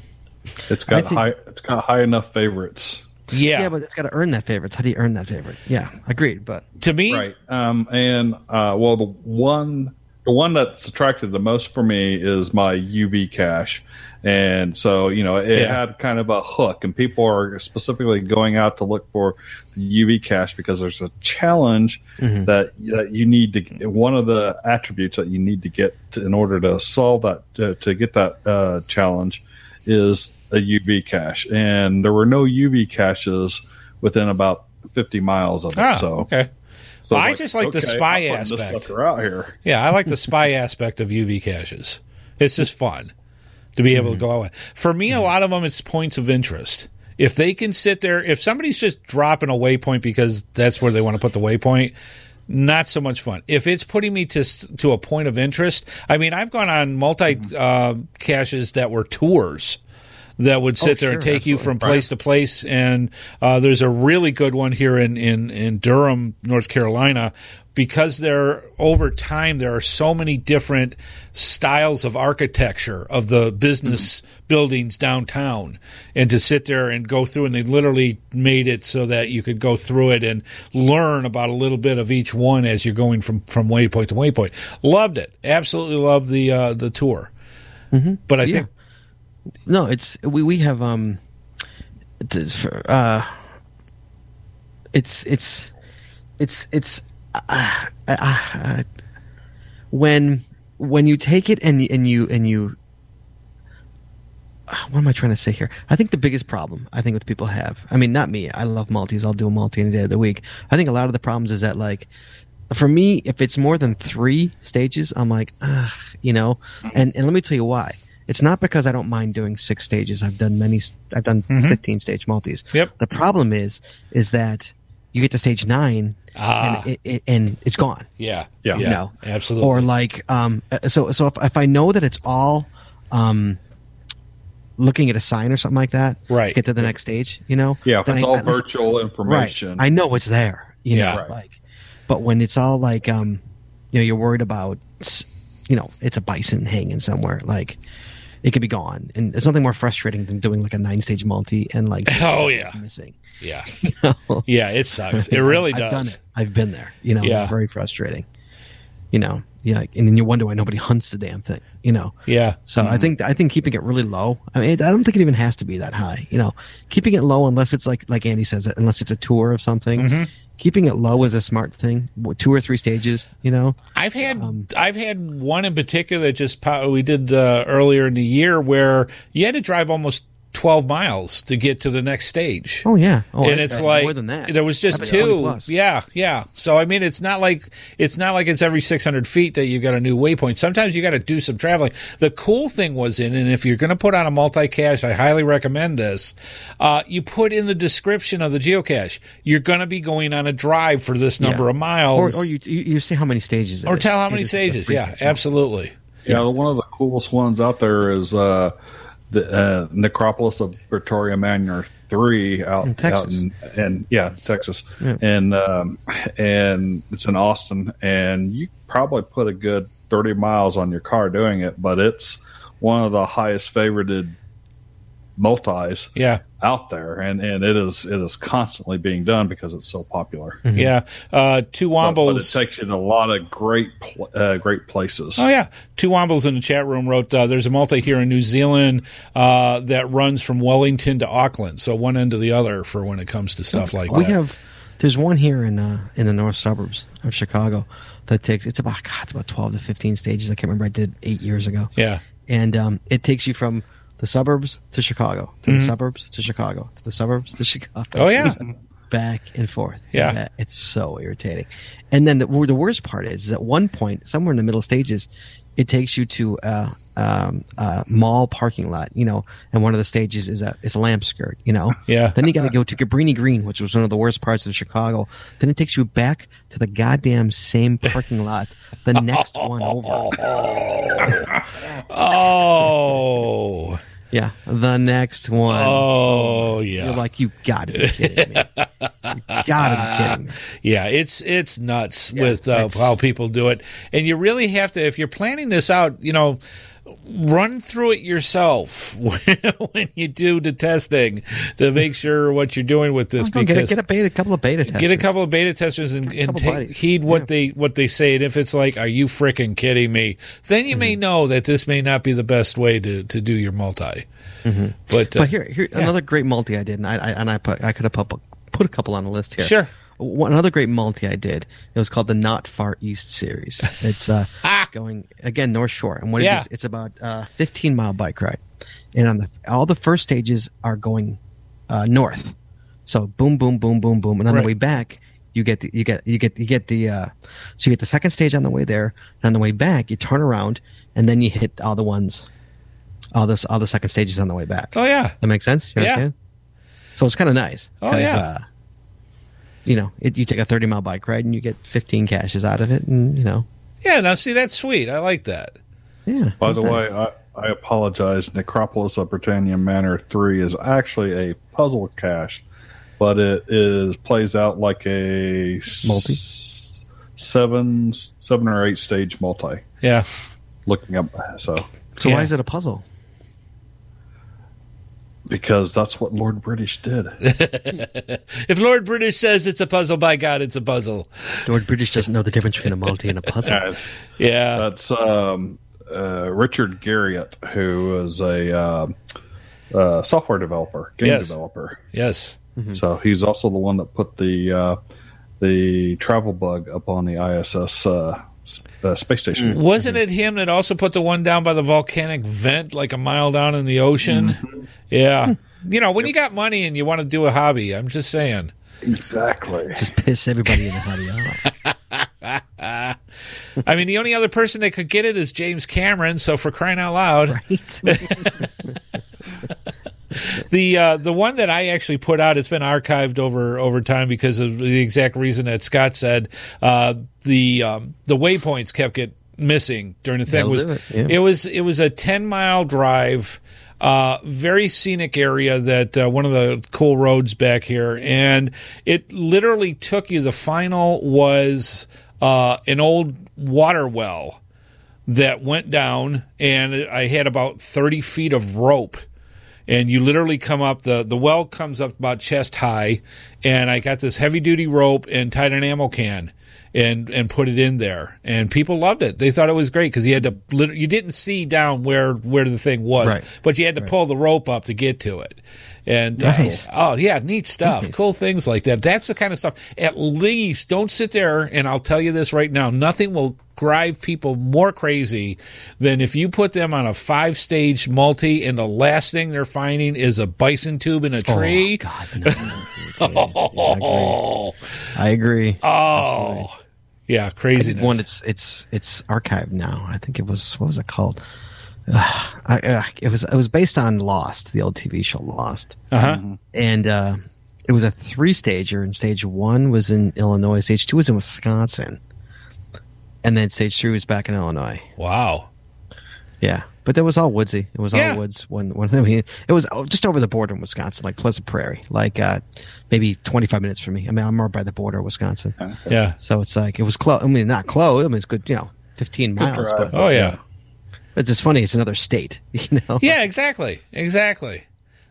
It's got think, high. It's got high enough favorites. Yeah, yeah, but it's got to earn that favorite. How do you earn that favorite? Yeah, agreed. But to me, right. Um, and uh, well, the one, the one that's attracted the most for me is my U V cache, and so you know it yeah. had kind of a hook, and people are specifically going out to look for the U V cache because there's a challenge mm-hmm. that that you need to. One of the attributes that you need to get to, in order to solve that to, to get that uh, challenge is a U V cache, and there were no U V caches within about fifty miles of it. Oh, so okay. So well, I like, just like okay, the spy I'm putting aspect. This sucker out here. Yeah, I like the spy aspect of U V caches. It's just fun to be able mm-hmm. to go out. For me, mm-hmm. a lot of them, it's points of interest. If they can sit there, if somebody's just dropping a waypoint because that's where they want to put the waypoint, not so much fun. If it's putting me to to a point of interest, I mean, I've gone on multi mm-hmm. uh, caches that were tours. That would sit oh, there sure, and take absolutely. you from place right. to place. And uh, there's a really good one here in, in, in Durham, North Carolina, because there over time there are so many different styles of architecture of the business mm-hmm. buildings downtown. And to sit there and go through, and they literally made it so that you could go through it and learn about a little bit of each one as you're going from, from waypoint to waypoint. Loved it. Absolutely loved the uh, the tour. Mm-hmm. But I yeah. think No, it's we we have um, it's uh, it's it's it's it's uh, uh, when when you take it and and you and you uh, what am I trying to say here? I think the biggest problem I think with people have, I mean, not me. I love multis. I'll do a multi any day of the week. I think a lot of the problems is that like. For me, if it's more than three stages, I'm like, ugh, you know, and and let me tell you why. It's not because I don't mind doing six stages. I've done many. I've done mm-hmm. fifteen stage multis. Yep. The problem is, is that you get to stage nine ah. and it, it, and it's gone. Yeah. Yeah. You yeah. know, absolutely. Or like, um, so so if if I know that it's all, um, looking at a sign or something like that, right? To get to the next stage, you know. Yeah. If it's I, all I, virtual information, right? I know it's there. You yeah. know, right. like, but when it's all like, um, you know, you're worried about, you know, it's a bison hanging somewhere, like. It could be gone, and there's nothing more frustrating than doing like a nine-stage multi and like oh yeah, missing. Yeah, you know? Yeah, it sucks. It really I've does. Done it. I've been there. You know, yeah, very frustrating. You know, yeah, and then you wonder why nobody hunts the damn thing. You know, yeah. So mm-hmm. I think I think keeping it really low. I mean, I don't think it even has to be that high. You know, keeping it low unless it's like like Andy says, unless it's a tour of something. Mm-hmm. Keeping it low is a smart thing. Two or three stages, you know. I've had um, I've had one in particular that just we did uh, earlier in the year where you had to drive almost twelve miles to get to the next stage. Oh yeah, oh, and I, it's like more than that. There was just two. Yeah, yeah. So I mean, it's not like it's not like it's every six hundred feet that you got a new waypoint. Sometimes you got to do some traveling. The cool thing was in, and if you're going to put on a multi-cache, I highly recommend this. Uh, you put in the description of the geocache, you're going to be going on a drive for this number yeah. of miles, or, or you you say how many stages, or it tell is. how many stages. Yeah, absolutely. Yeah, yeah, one of the coolest ones out there is. Uh, The uh, Necropolis of Victoria Manor three out in Texas, out in, and yeah, Texas, yeah. and um, and it's in Austin, and you probably put a good thirty miles on your car doing it, but it's one of the highest favorited multis Yeah. out there, and, and it is it is constantly being done because it's so popular. Yeah. Uh, two But, but it Wombles. takes you to a lot of great pl- uh, great places. Oh, yeah. Two Wombles in the chat room wrote, uh, there's a multi here in New Zealand uh, that runs from Wellington to Auckland. So one end to the other for when it comes to stuff like we that. have there's one here in uh, in the north suburbs of Chicago that takes it's about God, it's about twelve to fifteen stages. I can't remember. I did it eight years ago. Yeah. And um, it takes you from the suburbs to Chicago, to Mm-hmm. the suburbs to Chicago, to the suburbs to Chicago. Oh, yeah. Back and forth. Yeah. And that- it's so irritating. And then the, the worst part is, is at one point, somewhere in the middle stages, it takes you to a, um, a mall parking lot, you know, and one of the stages is a is a lamp skirt, you know. Yeah. Then you got to go to Cabrini Green, which was one of the worst parts of Chicago. Then it takes you back to the goddamn same parking lot, the next one over. Oh. Yeah, the next one. Oh, yeah. You're like, you gotta be kidding me. You gotta be kidding me. Yeah, it's it's nuts Yeah, with uh, it's- how people do it, and you really have to. If you're planning this out, you know, run through it yourself when you do the testing to make sure what you're doing with this. Well, get, a, because get a beta, couple of beta testers. get a couple of beta testers and, and couple take, buddies. heed what Yeah. they what they say. And if it's like, "Are you freaking kidding me?" then you Mm-hmm. may know that this may not be the best way to, to do your multi. Mm-hmm. But, uh, But here, here yeah. another great multi I did, and I, I and I put I could have put, put a couple on the list here. Sure. One another great multi I did. It was called the Not Far East series. It's uh, going again North Shore, and what Yeah. it is, it's about a fifteen mile bike ride, and on the all the first stages are going uh, north. So boom, boom, boom, boom, boom, and on Right. the way back, you get the, you get you get you get the uh, so you get the second stage on the way there, and on the way back you turn around, and then you hit all the ones, all this all the second stages on the way back. Oh yeah. That makes sense. You Yeah. understand? So it's kind of nice. Oh, 'cause, yeah. Uh, you know, it, you take a thirty mile bike ride and you get fifteen caches out of it, and you know, Yeah. Now see, that's sweet. I like that. yeah. By it's the way, nice. I, I apologize. Necropolis of Britannia Manor three is actually a puzzle cache, but it is plays out like a s- Multi? seven seven or eight stage multi. Yeah. Looking up, so so yeah. why is it a puzzle? because that's what Lord British did. If Lord British says it's a puzzle, by God, it's a puzzle. Lord British doesn't know the difference between a multi and a puzzle. Uh, Yeah. That's um, uh, Richard Garriott, who is a uh, uh, software developer, game Yes. developer. Yes. So he's also the one that put the uh, the travel bug up on the I S S uh, s- uh, space station. Wasn't it him that also put the one down by the volcanic vent, like a mile down in the ocean? Yeah. You know, when you got money and you want to do a hobby, I'm just saying. Exactly. Just piss everybody in the hobby off. I mean, the only other person that could get it is James Cameron, so for crying out loud. Right? The uh, the one that I actually put out, it's been archived over over time because of the exact reason that Scott said. Uh, the um, the waypoints kept get missing during the thing. That'll was do it, yeah. it was it was a ten mile drive, uh, very scenic area that uh, one of the cool roads back here, and it literally took you. The final was uh, an old water well that went down, and I had about thirty feet of rope. And you literally come up, the, the well comes up about chest high, and I got this heavy duty rope and tied an ammo can and, and put it in there. And people loved it. They thought it was great because you had to, lit- you didn't see down where, where the thing was, Right. but you had to pull the rope up to get to it. And uh, Nice. oh yeah, neat stuff, Nice. cool things like that. That's the kind of stuff. At least don't sit there, and I'll tell you this right now: nothing will drive people more crazy than if you put them on a five-stage multi, and the last thing they're finding is a bison tube in a tree. Oh, God, no. Yeah, I agree. I agree. Oh, yeah, I craziness. did one. It's it's it's archived now. I think it was what was it called? Uh, I, uh, it was it was based on Lost, the old T V show Lost, uh-huh. and uh, it was a three stager. And stage one was in Illinois. Stage two was in Wisconsin, and then stage three was back in Illinois. Wow. Yeah, but that was all woodsy. It was Yeah. all woods. When when I mean, it was just over the border in Wisconsin, like Pleasant Prairie, like uh, maybe twenty-five minutes from me. I mean, I'm right by the border of Wisconsin, Yeah. so it's like it was close. I mean, not close. I mean, it's good. You know, fifteen miles. drive. But Oh yeah. it's just funny. It's another state. You know. Yeah. Exactly. Exactly.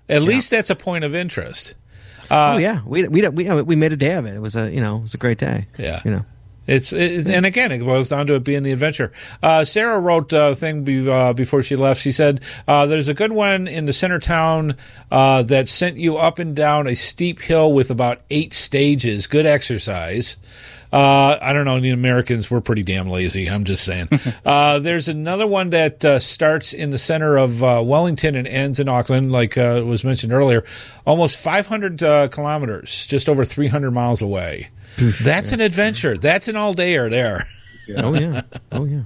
At least that's a point of interest. Uh, oh yeah, we we we we made a day of it. It was a you know it was a great day. Yeah, you know. It's it, and again, it boils down to it being the adventure. Uh, Sarah wrote a thing be, uh, before she left. She said, uh, "There's a good one in the center town uh, that sent you up and down a steep hill with about eight stages. Good exercise." Uh, I don't know. The Americans were pretty damn lazy. I'm just saying. uh, there's another one that uh, starts in the center of uh, Wellington and ends in Auckland, like uh, was mentioned earlier. Almost five hundred uh, kilometers, just over three hundred miles away. That's yeah. an adventure. That's an all-dayer there. Yeah. Oh, yeah. Oh, yeah.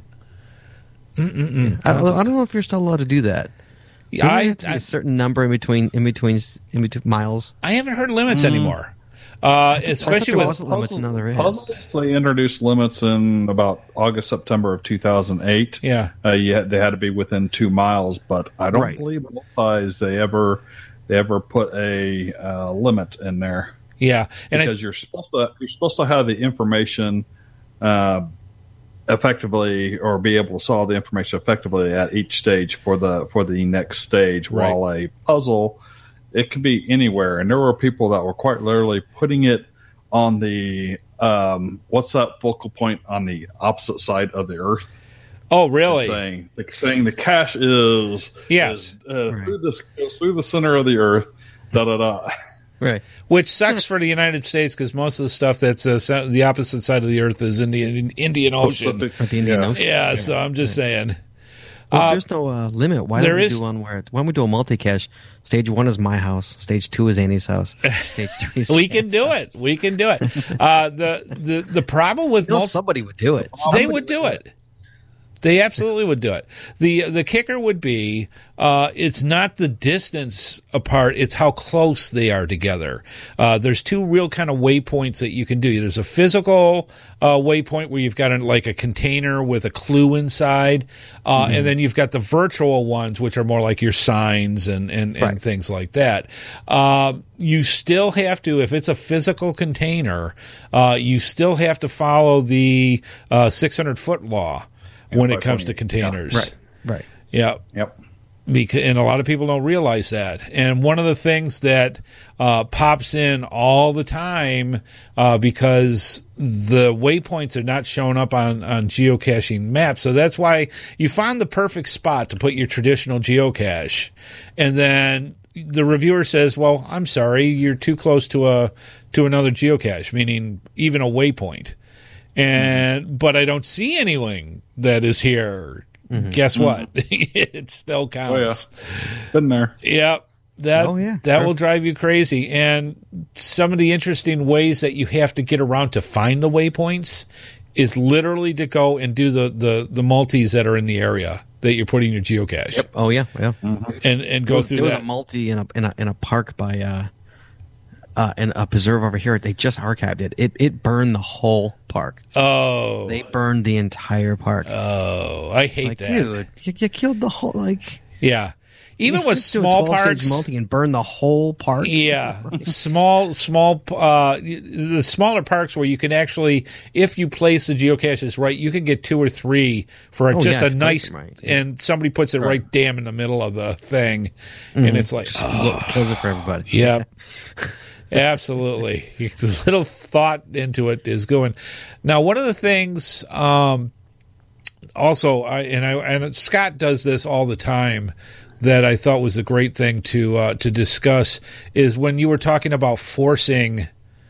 yeah. I, don't, I don't know if you're still allowed to do that. Doesn't I, have to be I, a certain number in between, in between, in between miles. I haven't heard limits mm. anymore. Uh, especially with wasn't limits, now there is. Puzzles, they introduced limits in about August, September of two thousand eight. Yeah, uh, yeah, they had to be within two miles, but I don't right. believe multis they ever they ever put a uh, limit in there. Yeah, and because th- you're supposed to you're supposed to have the information uh, effectively, or be able to solve the information effectively at each stage for the for the next stage. Right. While a puzzle, it could be anywhere, and there were people that were quite literally putting it on the um, what's that focal point on the opposite side of the Earth. Oh, really? Saying saying the cache is yes is, uh, right. through this goes through the center of the Earth. Da da da. Right. Which sucks for the United States because most of the stuff that's uh, the opposite side of the Earth is in the Indian Ocean. Or the Indian yeah. Ocean. Yeah, yeah, so I'm just yeah. saying. Well, Uh, there's no uh, limit. Why there don't we is- do one where why don't we do a multi-cache? Stage one is my house. Stage two is Annie's house. Stage three is we can Shan's do house. it. We can do it. Uh, the, the the problem with You know, multi- somebody would do it. they would do it. They absolutely would do it. The the kicker would be uh, it's not the distance apart, it's how close they are together. Uh, there's two real kind of waypoints that you can do. There's a physical uh, waypoint where you've got a, like a container with a clue inside, uh, mm-hmm. and then you've got the virtual ones, which are more like your signs and, and, and right. things like that. Uh, you still have to, if it's a physical container, uh, you still have to follow the uh, six hundred foot law. When it comes to containers. Yeah, right, right. Yeah. Yep. Because, and a lot of people don't realize that. And one of the things that uh, pops in all the time uh, because the waypoints are not showing up on, on geocaching maps. So that's why you found the perfect spot to put your traditional geocache. And then the reviewer says, well, I'm sorry, you're too close to a to another geocache, meaning even a waypoint. And mm-hmm. but I don't see anything that is here. Mm-hmm. Guess what? Mm-hmm. It still counts. Oh, yeah. Been there. Yep. That oh, yeah. that sure. will drive you crazy. And some of the interesting ways that you have to get around to find the waypoints is literally to go and do the, the, the multis that are in the area that you're putting your geocache. Yep. Oh yeah, yeah. Mm-hmm. And and go there was, through there that. was a multi in a in a in a park by uh uh in a preserve over here. They just archived it. It it burned the whole park. Oh. They burned the entire park. Oh, I hate like, that. Dude, you, you killed the whole like Yeah. Even you with should do a small twelve stage parks, multi and burn the whole park. yeah, small, small, uh, the smaller parks where you can actually, if you place the geocaches right, you can get two or three for Oh, just yeah, a if you place nice, them right, yeah. and somebody puts it right. right damn in the middle of the thing, Mhm. and it's like, Just oh, look, kills it for everybody. yeah. Absolutely. The little thought into it is going. Now, one of the things, um, also, I, and I, and Scott does this all the time, that I thought was a great thing to uh, to discuss is when you were talking about forcing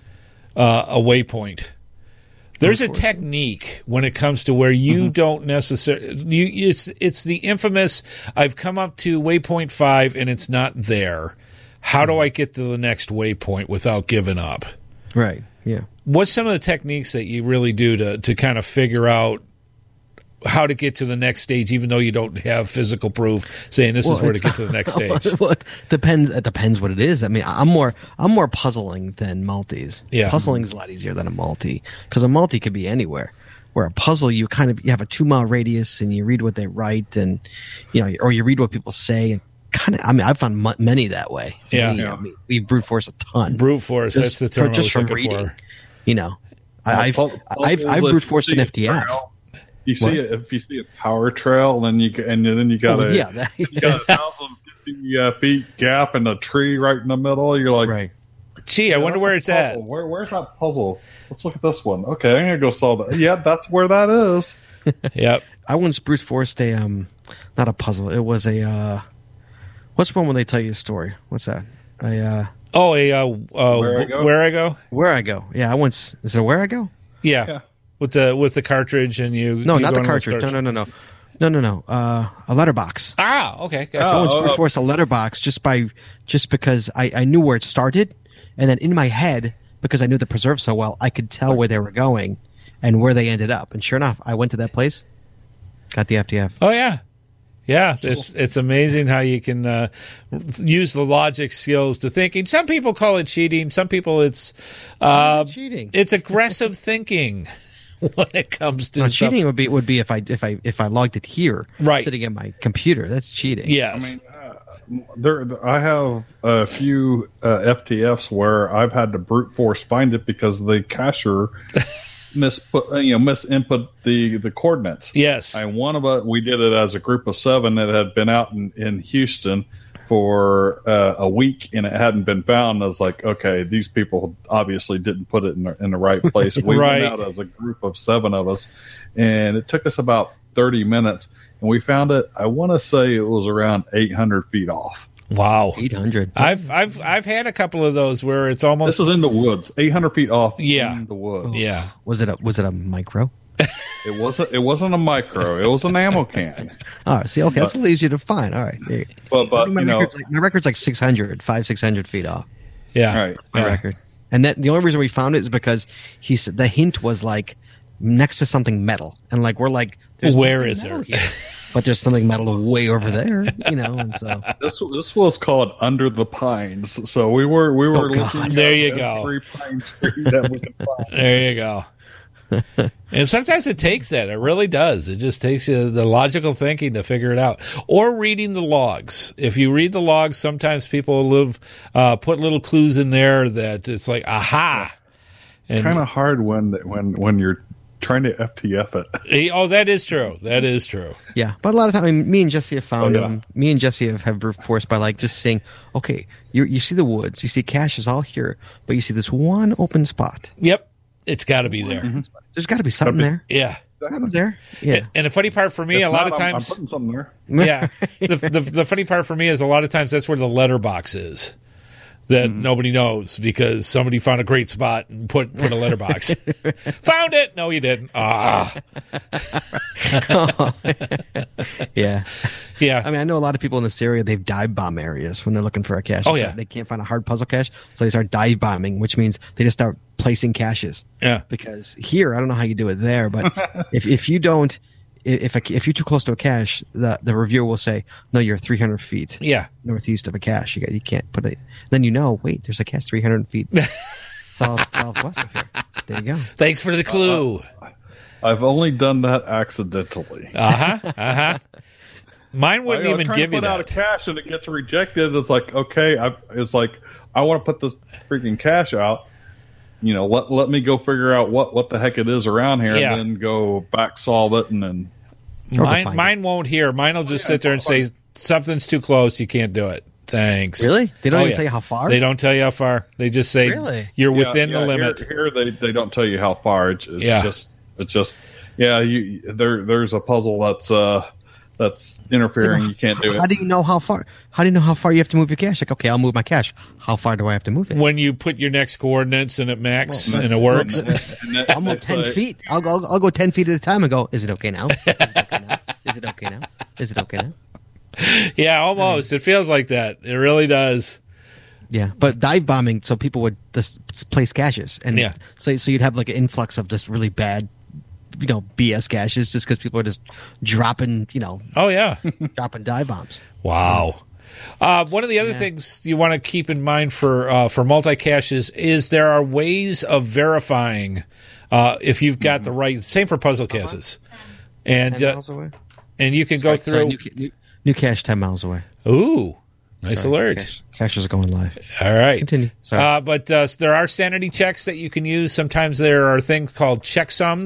uh, a waypoint. There's a technique when it comes to where you mm-hmm. don't necessarily you it's it's the infamous I've come up to waypoint five and it's not there. How do I get to the next waypoint without giving up? Right. Yeah. What's some of the techniques that you really do to to kind of figure out how to get to the next stage, even though you don't have physical proof saying this Well, is where to it's- get to the next stage? well, it depends. It depends what it is. I mean, I'm more I'm more puzzling than multis. Yeah. Puzzling is a lot easier than a multi because a multi could be anywhere. Where a puzzle, you kind of you have a two mile radius and you read what they write and you know, or you read what people say and kind of. I mean, I've found mu- many that way. Yeah. Many, Yeah. I mean, we brute force a ton. Brute force, Just- that's the term just I was from looking reading. for. You know, I, I've Pu- I've, I've puzzles brute forced an that F T F. You see, it, if you see a power trail, then you and then you got Oh, a yeah, that- you got a thousand fifty uh, feet gap and a tree right in the middle. You're like, Right. Gee, I wonder that's where a it's at. puzzle. Where, where's that puzzle? Let's look at this one. Okay, I'm gonna go solve that. Yeah, that's where that is. Yep. I once brute forced a um, not a puzzle. It was a uh, what's one when they tell you a story? What's that? A uh, Oh, a uh, uh, Where I Go? Where I Go. Yeah, I once. Is it Where I Go? Yeah. Yeah. With the with the cartridge and you. No, you not go the on those cartridge. No, cartridge. no, no, no, no, no, no. Uh, a letterbox. Ah, okay, gotcha. I once Oh, brute oh. forced a letterbox just by just because I, I knew where it started, and then in my head, because I knew the preserve so well, I could tell where they were going and where they ended up. And sure enough, I went to that place, got the F T F. Oh yeah, yeah. It's it's amazing how you can uh, use the logic skills to thinking. Some people call it cheating. Some people it's uh, cheating. It's aggressive thinking when it comes to No, stuff. cheating would be would be if I if I if I logged it here, Right. sitting at my computer. That's cheating. I Yes. mean, uh, there. I have a few uh, F T Fs where I've had to brute force find it because the cacher misput, you know, misinput the the coordinates. yes. And one of us, we did it as a group of seven that had been out in, in Houston for uh, a week and it hadn't been found. I was like, okay, these people obviously didn't put it in the, in the right place. We Right. went out as a group of seven of us, and it took us about thirty minutes, and we found it. I want to say it was around eight hundred feet off. Wow. Eight hundred. I've I've I've had a couple of those where it's almost This is in the woods, eight hundred feet off. Yeah. in the woods. yeah. Was it a was it a micro? It wasn't. It wasn't a micro. It was an ammo can. All right. See, okay, that's a little easier to find. All right. There you go. But I but think my you know, record's like, my record's like six hundred, five six hundred feet off. Yeah. right. My Yeah. record, and that the only reason we found it is because he said the hint was like next to something metal, and like we're like, there's Where nothing is metal there? here. But there's something metal way over there, you know, and so This this was called Under the Pines. So we were we were Oh, God. looking There at you every go. pine tree that we could find. There you go. And sometimes it takes that. It really does. It just takes you the logical thinking to figure it out. Or reading the logs. If you read the logs, sometimes people live uh, put little clues in there that it's like, aha. And Kind of hard when when when you're trying to F T F it. oh, that is true. That is true. yeah. But a lot of time, I mean, me and Jesse have found Oh, yeah. them. Me and Jesse have, have brute forced by like just saying, okay, you you see the woods, you see caches all here, but you see this one open spot. Yep. It's got to be there. There's got to be something there. Yeah. Something there. Yeah. And the funny part for me, If a lot not, of I'm- times, I'm putting something there. yeah. The, the the funny part for me is a lot of times that's where the letterbox is that nobody knows because somebody found a great spot and put put a letterbox. Found it? No, you didn't. Ah, Yeah. yeah. I mean, I know a lot of people in this area, they've dive bomb areas when they're looking for a cache. Oh, yeah. They can't find a hard puzzle cache, so they start dive bombing, which means they just start placing caches. Yeah. Because here, I don't know how you do it there, but if if you don't, if a, if you're too close to a cache, the the reviewer will say, no, you're three hundred feet Yeah. northeast of a cache. You got, you can't put it. Then you know, wait, there's a cache three hundred feet south southwest of here. There you go. Thanks for the clue. I've only done that accidentally. Uh huh. Uh huh. Mine wouldn't I, I'm even trying give to you put out a that. cache and it gets rejected. It's like, okay, I, it's like I want to put this freaking cache out. You know, let let me go figure out what, what the heck it is around here, Yeah. and then go back solve it, and then Or Mine, find mine won't hear. Mine will just sit there and say something's too close. You can't do it. Thanks. Really? They don't Oh, even yeah. tell you how far? They don't tell you how far. They just say Really? you're Yeah, within yeah, the limit. Here, here they, they don't tell you how far. It's, it's Yeah. just it's just yeah. You there there's a puzzle that's uh that's interfering. You can't do How it. do you know how far? How do you know how far you have to move your cache? Like, okay, I'll move my cache. How far do I have to move it? When you put your next coordinates and it max Well, and it works. And then I'll move they ten say- feet. I'll, I'll I'll go ten feet at a time and go. Is it okay now? Is it okay now? Is it okay now? Is it okay now? Yeah, almost. It feels like that. It really does. Yeah, but dive bombing, so people would just place caches, and Yeah. so so you'd have like an influx of just really bad, you know, B S caches, just because people are just dropping, you know, Oh yeah. dropping dive bombs. Wow. Uh, one of the other Yeah. things you want to keep in mind for uh, for multi caches is there are ways of verifying uh, if you've got the right. Same for puzzle caches, and Ten uh, miles away. and you can go Sorry, through. new, new, new cache ten miles away. Ooh, nice Sorry, alert! Cache, caches are going live. All right. Continue. Sorry. Uh, but uh, there are sanity checks that you can use. Sometimes there are things called checksums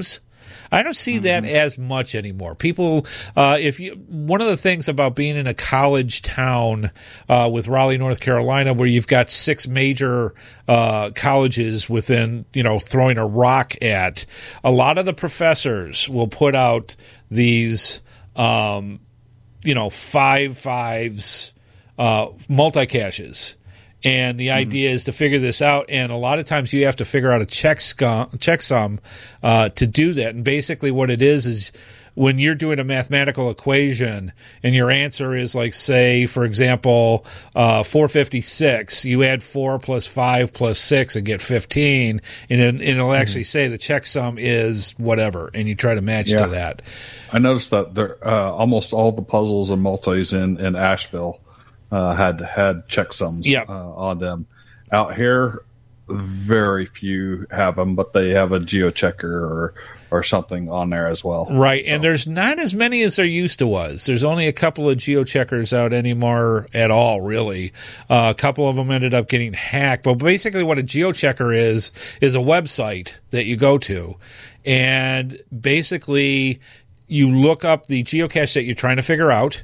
I don't see that as much anymore. People, uh, if you, one of the things about being in a college town uh, with Raleigh, North Carolina, where you've got six major uh, colleges within, you know, throwing a rock at, a lot of the professors will put out these, um, you know, five fives, uh, multi-caches. And the idea is to figure this out, and a lot of times you have to figure out a check scum, checksum uh, to do that. And basically what it is is when you're doing a mathematical equation and your answer is like, say, for example, uh, four hundred fifty-six, you add four plus five plus six and get fifteen, and, it, and it'll actually mm-hmm. say the checksum is whatever, and you try to match yeah. to that. I noticed that there, uh, almost all the puzzles and multis in, in Asheville Uh, had had checksums yep. uh, on them. Out here, very few have them, but they have a geochecker or or something on there as well. Right, so. And there's not as many as there used to was. There's only a couple of geocheckers out anymore at all, really. Uh, a couple of them ended up getting hacked. But basically what a geochecker is, is a website that you go to. And basically you look up the geocache that you're trying to figure out,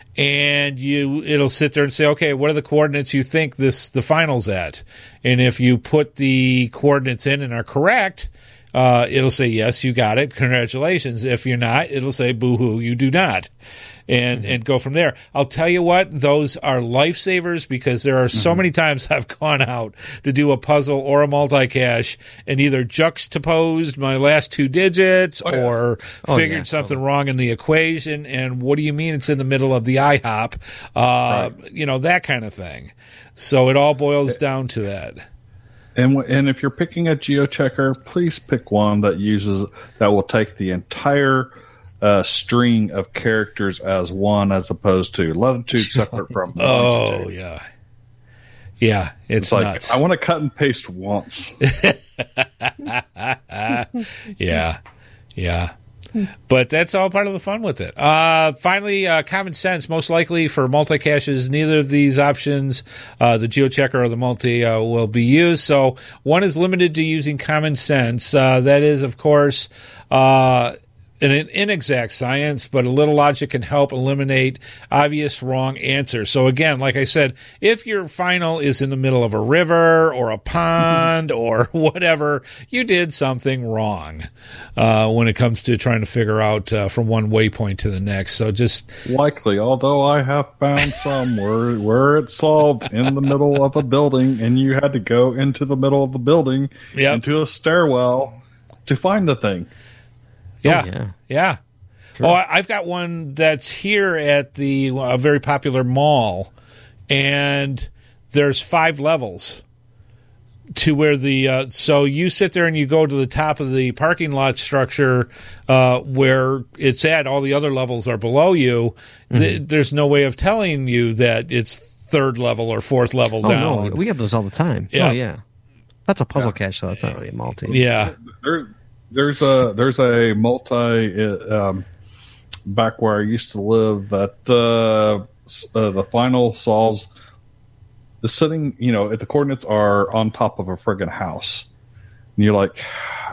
and you it'll sit there and say, okay, what are the coordinates you think this the final's at? And if you put the coordinates in and are correct, uh, it'll say, yes, you got it. Congratulations. If you're not, it'll say, boo-hoo, you do not. And and go from there. I'll tell you what, those are lifesavers because there are so mm-hmm. many times I've gone out to do a puzzle or a multi-cache and either juxtaposed my last two digits oh, yeah. or oh, figured yeah, something totally. wrong in the equation. And what do you mean it's in the middle of the I hop? Uh, right. You know, that kind of thing. So it all boils down to that. And and if you're picking a geochecker, please pick one that uses that will take the entire Uh, string of characters as one, as opposed to latitude separate from oh longitude. yeah yeah it's, it's like nuts. I want to cut and paste once. yeah yeah but that's all part of the fun with it. Uh, finally, uh, common sense. Most likely for multi-caches, neither of these options, uh, the geochecker or the multi, uh, will be used. So one is limited to using common sense. Uh, that is, of course, uh, an inexact science, but a little logic can help eliminate obvious wrong answers. So again, like I said, if your final is in the middle of a river or a pond or whatever, you did something wrong uh, when it comes to trying to figure out uh, from one waypoint to the next. So just likely, although I have found some where where it's solved in the middle of a building, and you had to go into the middle of the building yep. into a stairwell to find the thing. Yeah, Oh, yeah. yeah. Sure. Oh, I- I've got one that's here at the a very popular mall, and there's five levels to where the uh, so you sit there and you go to the top of the parking lot structure uh, where it's at. All the other levels are below you. Mm-hmm. Th- there's no way of telling you that it's third level or fourth level Oh, down. no, we have those all the time. Yeah. Oh, yeah. That's a puzzle cache, though. It's not really a multi. Yeah. There, there's a there's a multi um, back where I used to live that uh, uh, the final solves the sitting. You know, the coordinates are on top of a friggin' house, and you're like,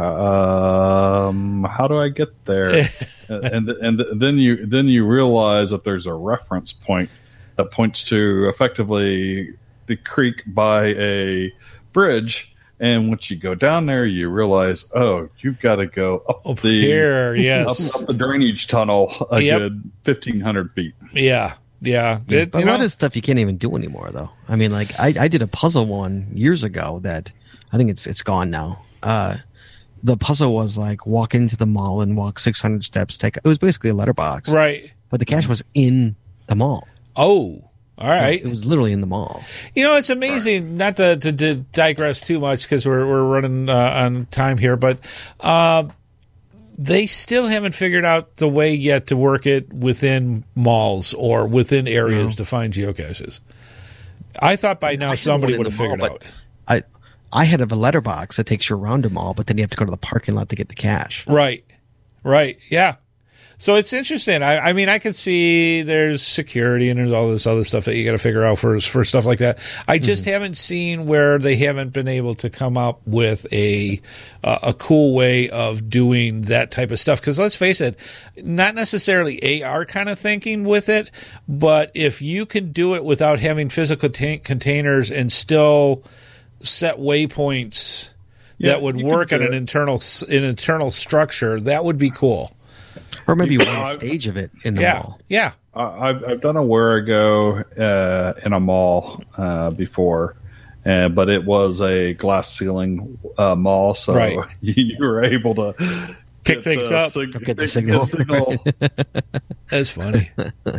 um, how do I get there? and and then you then you realize that there's a reference point that points to effectively the creek by a bridge. And once you go down there, you realize, oh, you've got to go up Up the here, yes. up, up the drainage tunnel a Yep. good fifteen hundred feet. Yeah, yeah. It- But you a lot know, of stuff you can't even do anymore, though. I mean, like I, I did a puzzle one years ago that I think it's it's gone now. Uh, the puzzle was like walk into the mall and walk six hundred steps. Take it was basically a letterbox, right. but the cache was in the mall. Oh, all right. It was literally in the mall. You know, it's amazing. Not to, to, to digress too much because we're we're running uh, on time here, but uh, they still haven't figured out the way yet to work it within malls or within areas No. to find geocaches. I thought by now I had somebody one in would have the mall, figured but out. I I had a letterbox that takes you around a mall, but then you have to go to the parking lot to get the cache. Right, right, yeah. So it's interesting. I, I mean, I can see there's security and there's all this other stuff that you got to figure out for for stuff like that. I just mm-hmm. haven't seen where they haven't been able to come up with a uh, a cool way of doing that type of stuff. Because let's face it, not necessarily A R kind of thinking with it, but if you can do it without having physical t- containers and still set waypoints yeah, that would work in an internal an internal structure, that would be cool. Or maybe one stage of it in the yeah, mall. Yeah, I've I've done a Wherigo uh, in a mall uh, before, uh, but it was a glass ceiling uh, mall, so right. you were able to pick things up, sig- get the signal. signal. That's funny.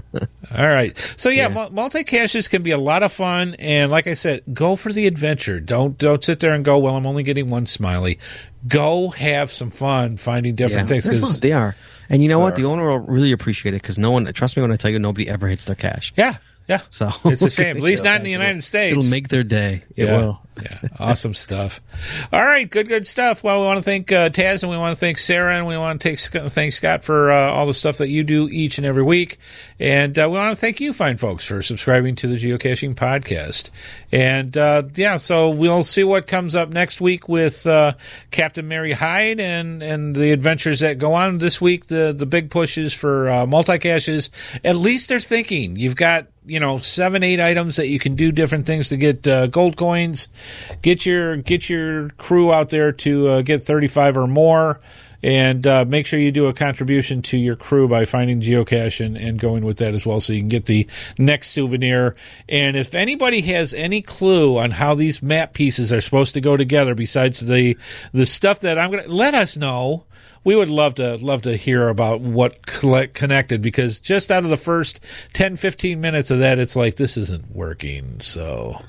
All right, so yeah, yeah. multi caches can be a lot of fun, and like I said, go for the adventure. Don't don't sit there and go, well, I'm only getting one smiley. Go have some fun finding different yeah, things because they are. And you know what? The owner will really appreciate it because no one, trust me when I tell you, nobody ever hits their cash. Yeah, yeah. So it's a shame. At least not in the United States. It'll make their day. It yeah. will. Yeah, awesome stuff. All right, good, good stuff. Well, we want to thank uh, Taz, and we want to thank Sarah, and we want to take, thank Scott for uh, all the stuff that you do each and every week. And uh, we want to thank you, fine folks, for subscribing to the Geocaching Podcast. And, uh, yeah, so we'll see what comes up next week with uh, Captain Mary Hyde and, and the adventures that go on this week. The, the big pushes for uh, multi-caches. At least they're thinking. You've got, you know, seven, eight items that you can do different things to get uh, gold coins. Get your get your crew out there to uh, get thirty-five or more, and uh, make sure you do a contribution to your crew by finding geocache and, and going with that as well, so you can get the next souvenir. And if anybody has any clue on how these map pieces are supposed to go together, besides the the stuff that I'm gonna, let us know. We would love to love to hear about what collect, connected, because just out of the first ten, fifteen minutes of that, it's like, this isn't working. So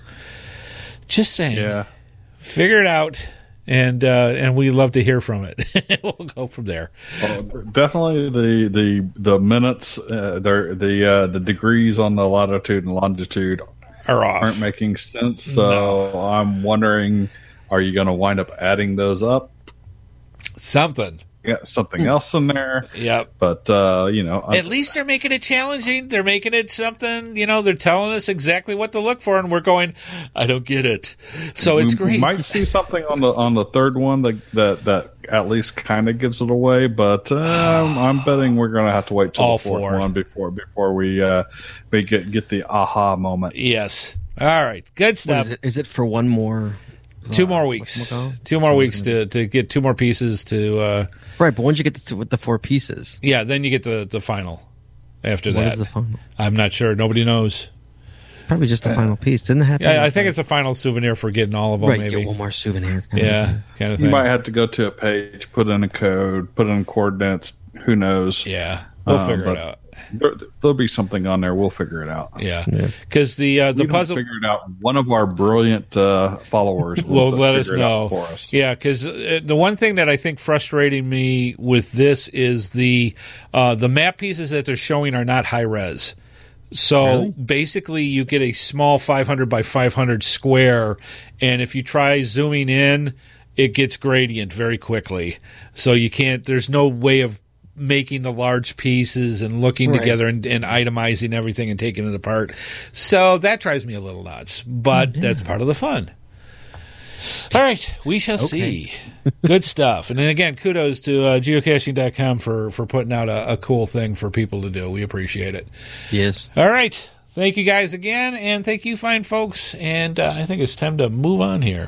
just saying, yeah. Figure it out, and uh, and we love to hear from it. We'll go from there. Well, definitely the the the minutes, uh, the the uh, the degrees on the latitude and longitude are off. Aren't making sense. So no. I'm wondering, are you going to wind up adding those up? Something. Yeah, something else in there. Yep. But, uh, you know. At least they're making it challenging. They're making it something, you know, they're telling us exactly what to look for, and we're going, I don't get it. So it's we, great. We might see something on the on the third one that that, that at least kind of gives it away, but um, I'm betting we're going to have to wait till All the fourth four. one before before we uh, we get get the aha moment. Yes. All right. Good stuff. Is it, is it for one more? Two uh, more weeks. Two more weeks to, to get two more pieces to. Uh, right, but once you get the, with the four pieces, yeah, then you get the, the final. After what that, is the final? I'm not sure. Nobody knows. Probably just the uh, final piece. Didn't it happen? Yeah, I think it's a final souvenir for getting all of them. Right, maybe get one more souvenir. Kind yeah, of kind of thing. You might have to go to a page, put in a code, put in coordinates. Who knows? Yeah, we'll um, figure it out. There, there'll be something on there. We'll figure it out. Yeah, because yeah. the uh, the we puzzle figure it out. One of our brilliant uh, followers will, will let us know for us. Yeah, because uh, the one thing that I think frustrating me with this is the uh, the map pieces that they're showing are not high res. So really? Basically, you get a small five hundred by five hundred square, and if you try zooming in, it gets gradient very quickly. So you can't. There's no way of making the large pieces and looking right. together and, and itemizing everything and taking it apart. So that drives me a little nuts, but yeah. that's part of the fun. All right, we shall okay. see. Good stuff. And then again, kudos to uh, geocaching dot com for, for putting out a, a cool thing for people to do. We appreciate it. Yes. All right. Thank you guys again, and thank you, fine folks. And uh, I think it's time to move on here.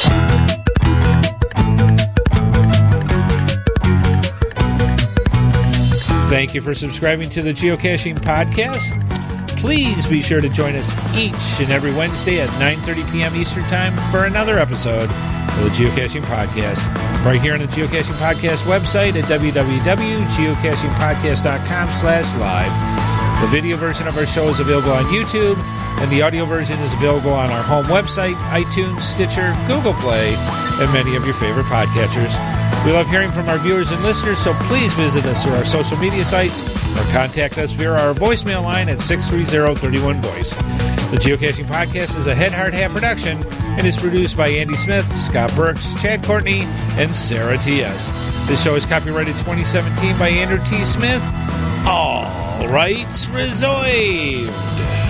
Thank you for subscribing to the Geocaching Podcast. Please be sure to join us each and every Wednesday at nine thirty p.m. Eastern Time for another episode of the Geocaching Podcast. Right here on the Geocaching Podcast website at w w w dot geocaching podcast dot com slash live. The video version of our show is available on YouTube, and the audio version is available on our home website, iTunes, Stitcher, Google Play, and many of your favorite podcatchers. We love hearing from our viewers and listeners, so please visit us through our social media sites or contact us via our voicemail line at six three zero, three one, voice. The Geocaching Podcast is a Head Hard Hat production and is produced by Andy Smith, Scott Burks, Chad Courtney, and Sarah T S. This show is copyrighted twenty seventeen by Andrew T. Smith. All rights reserved.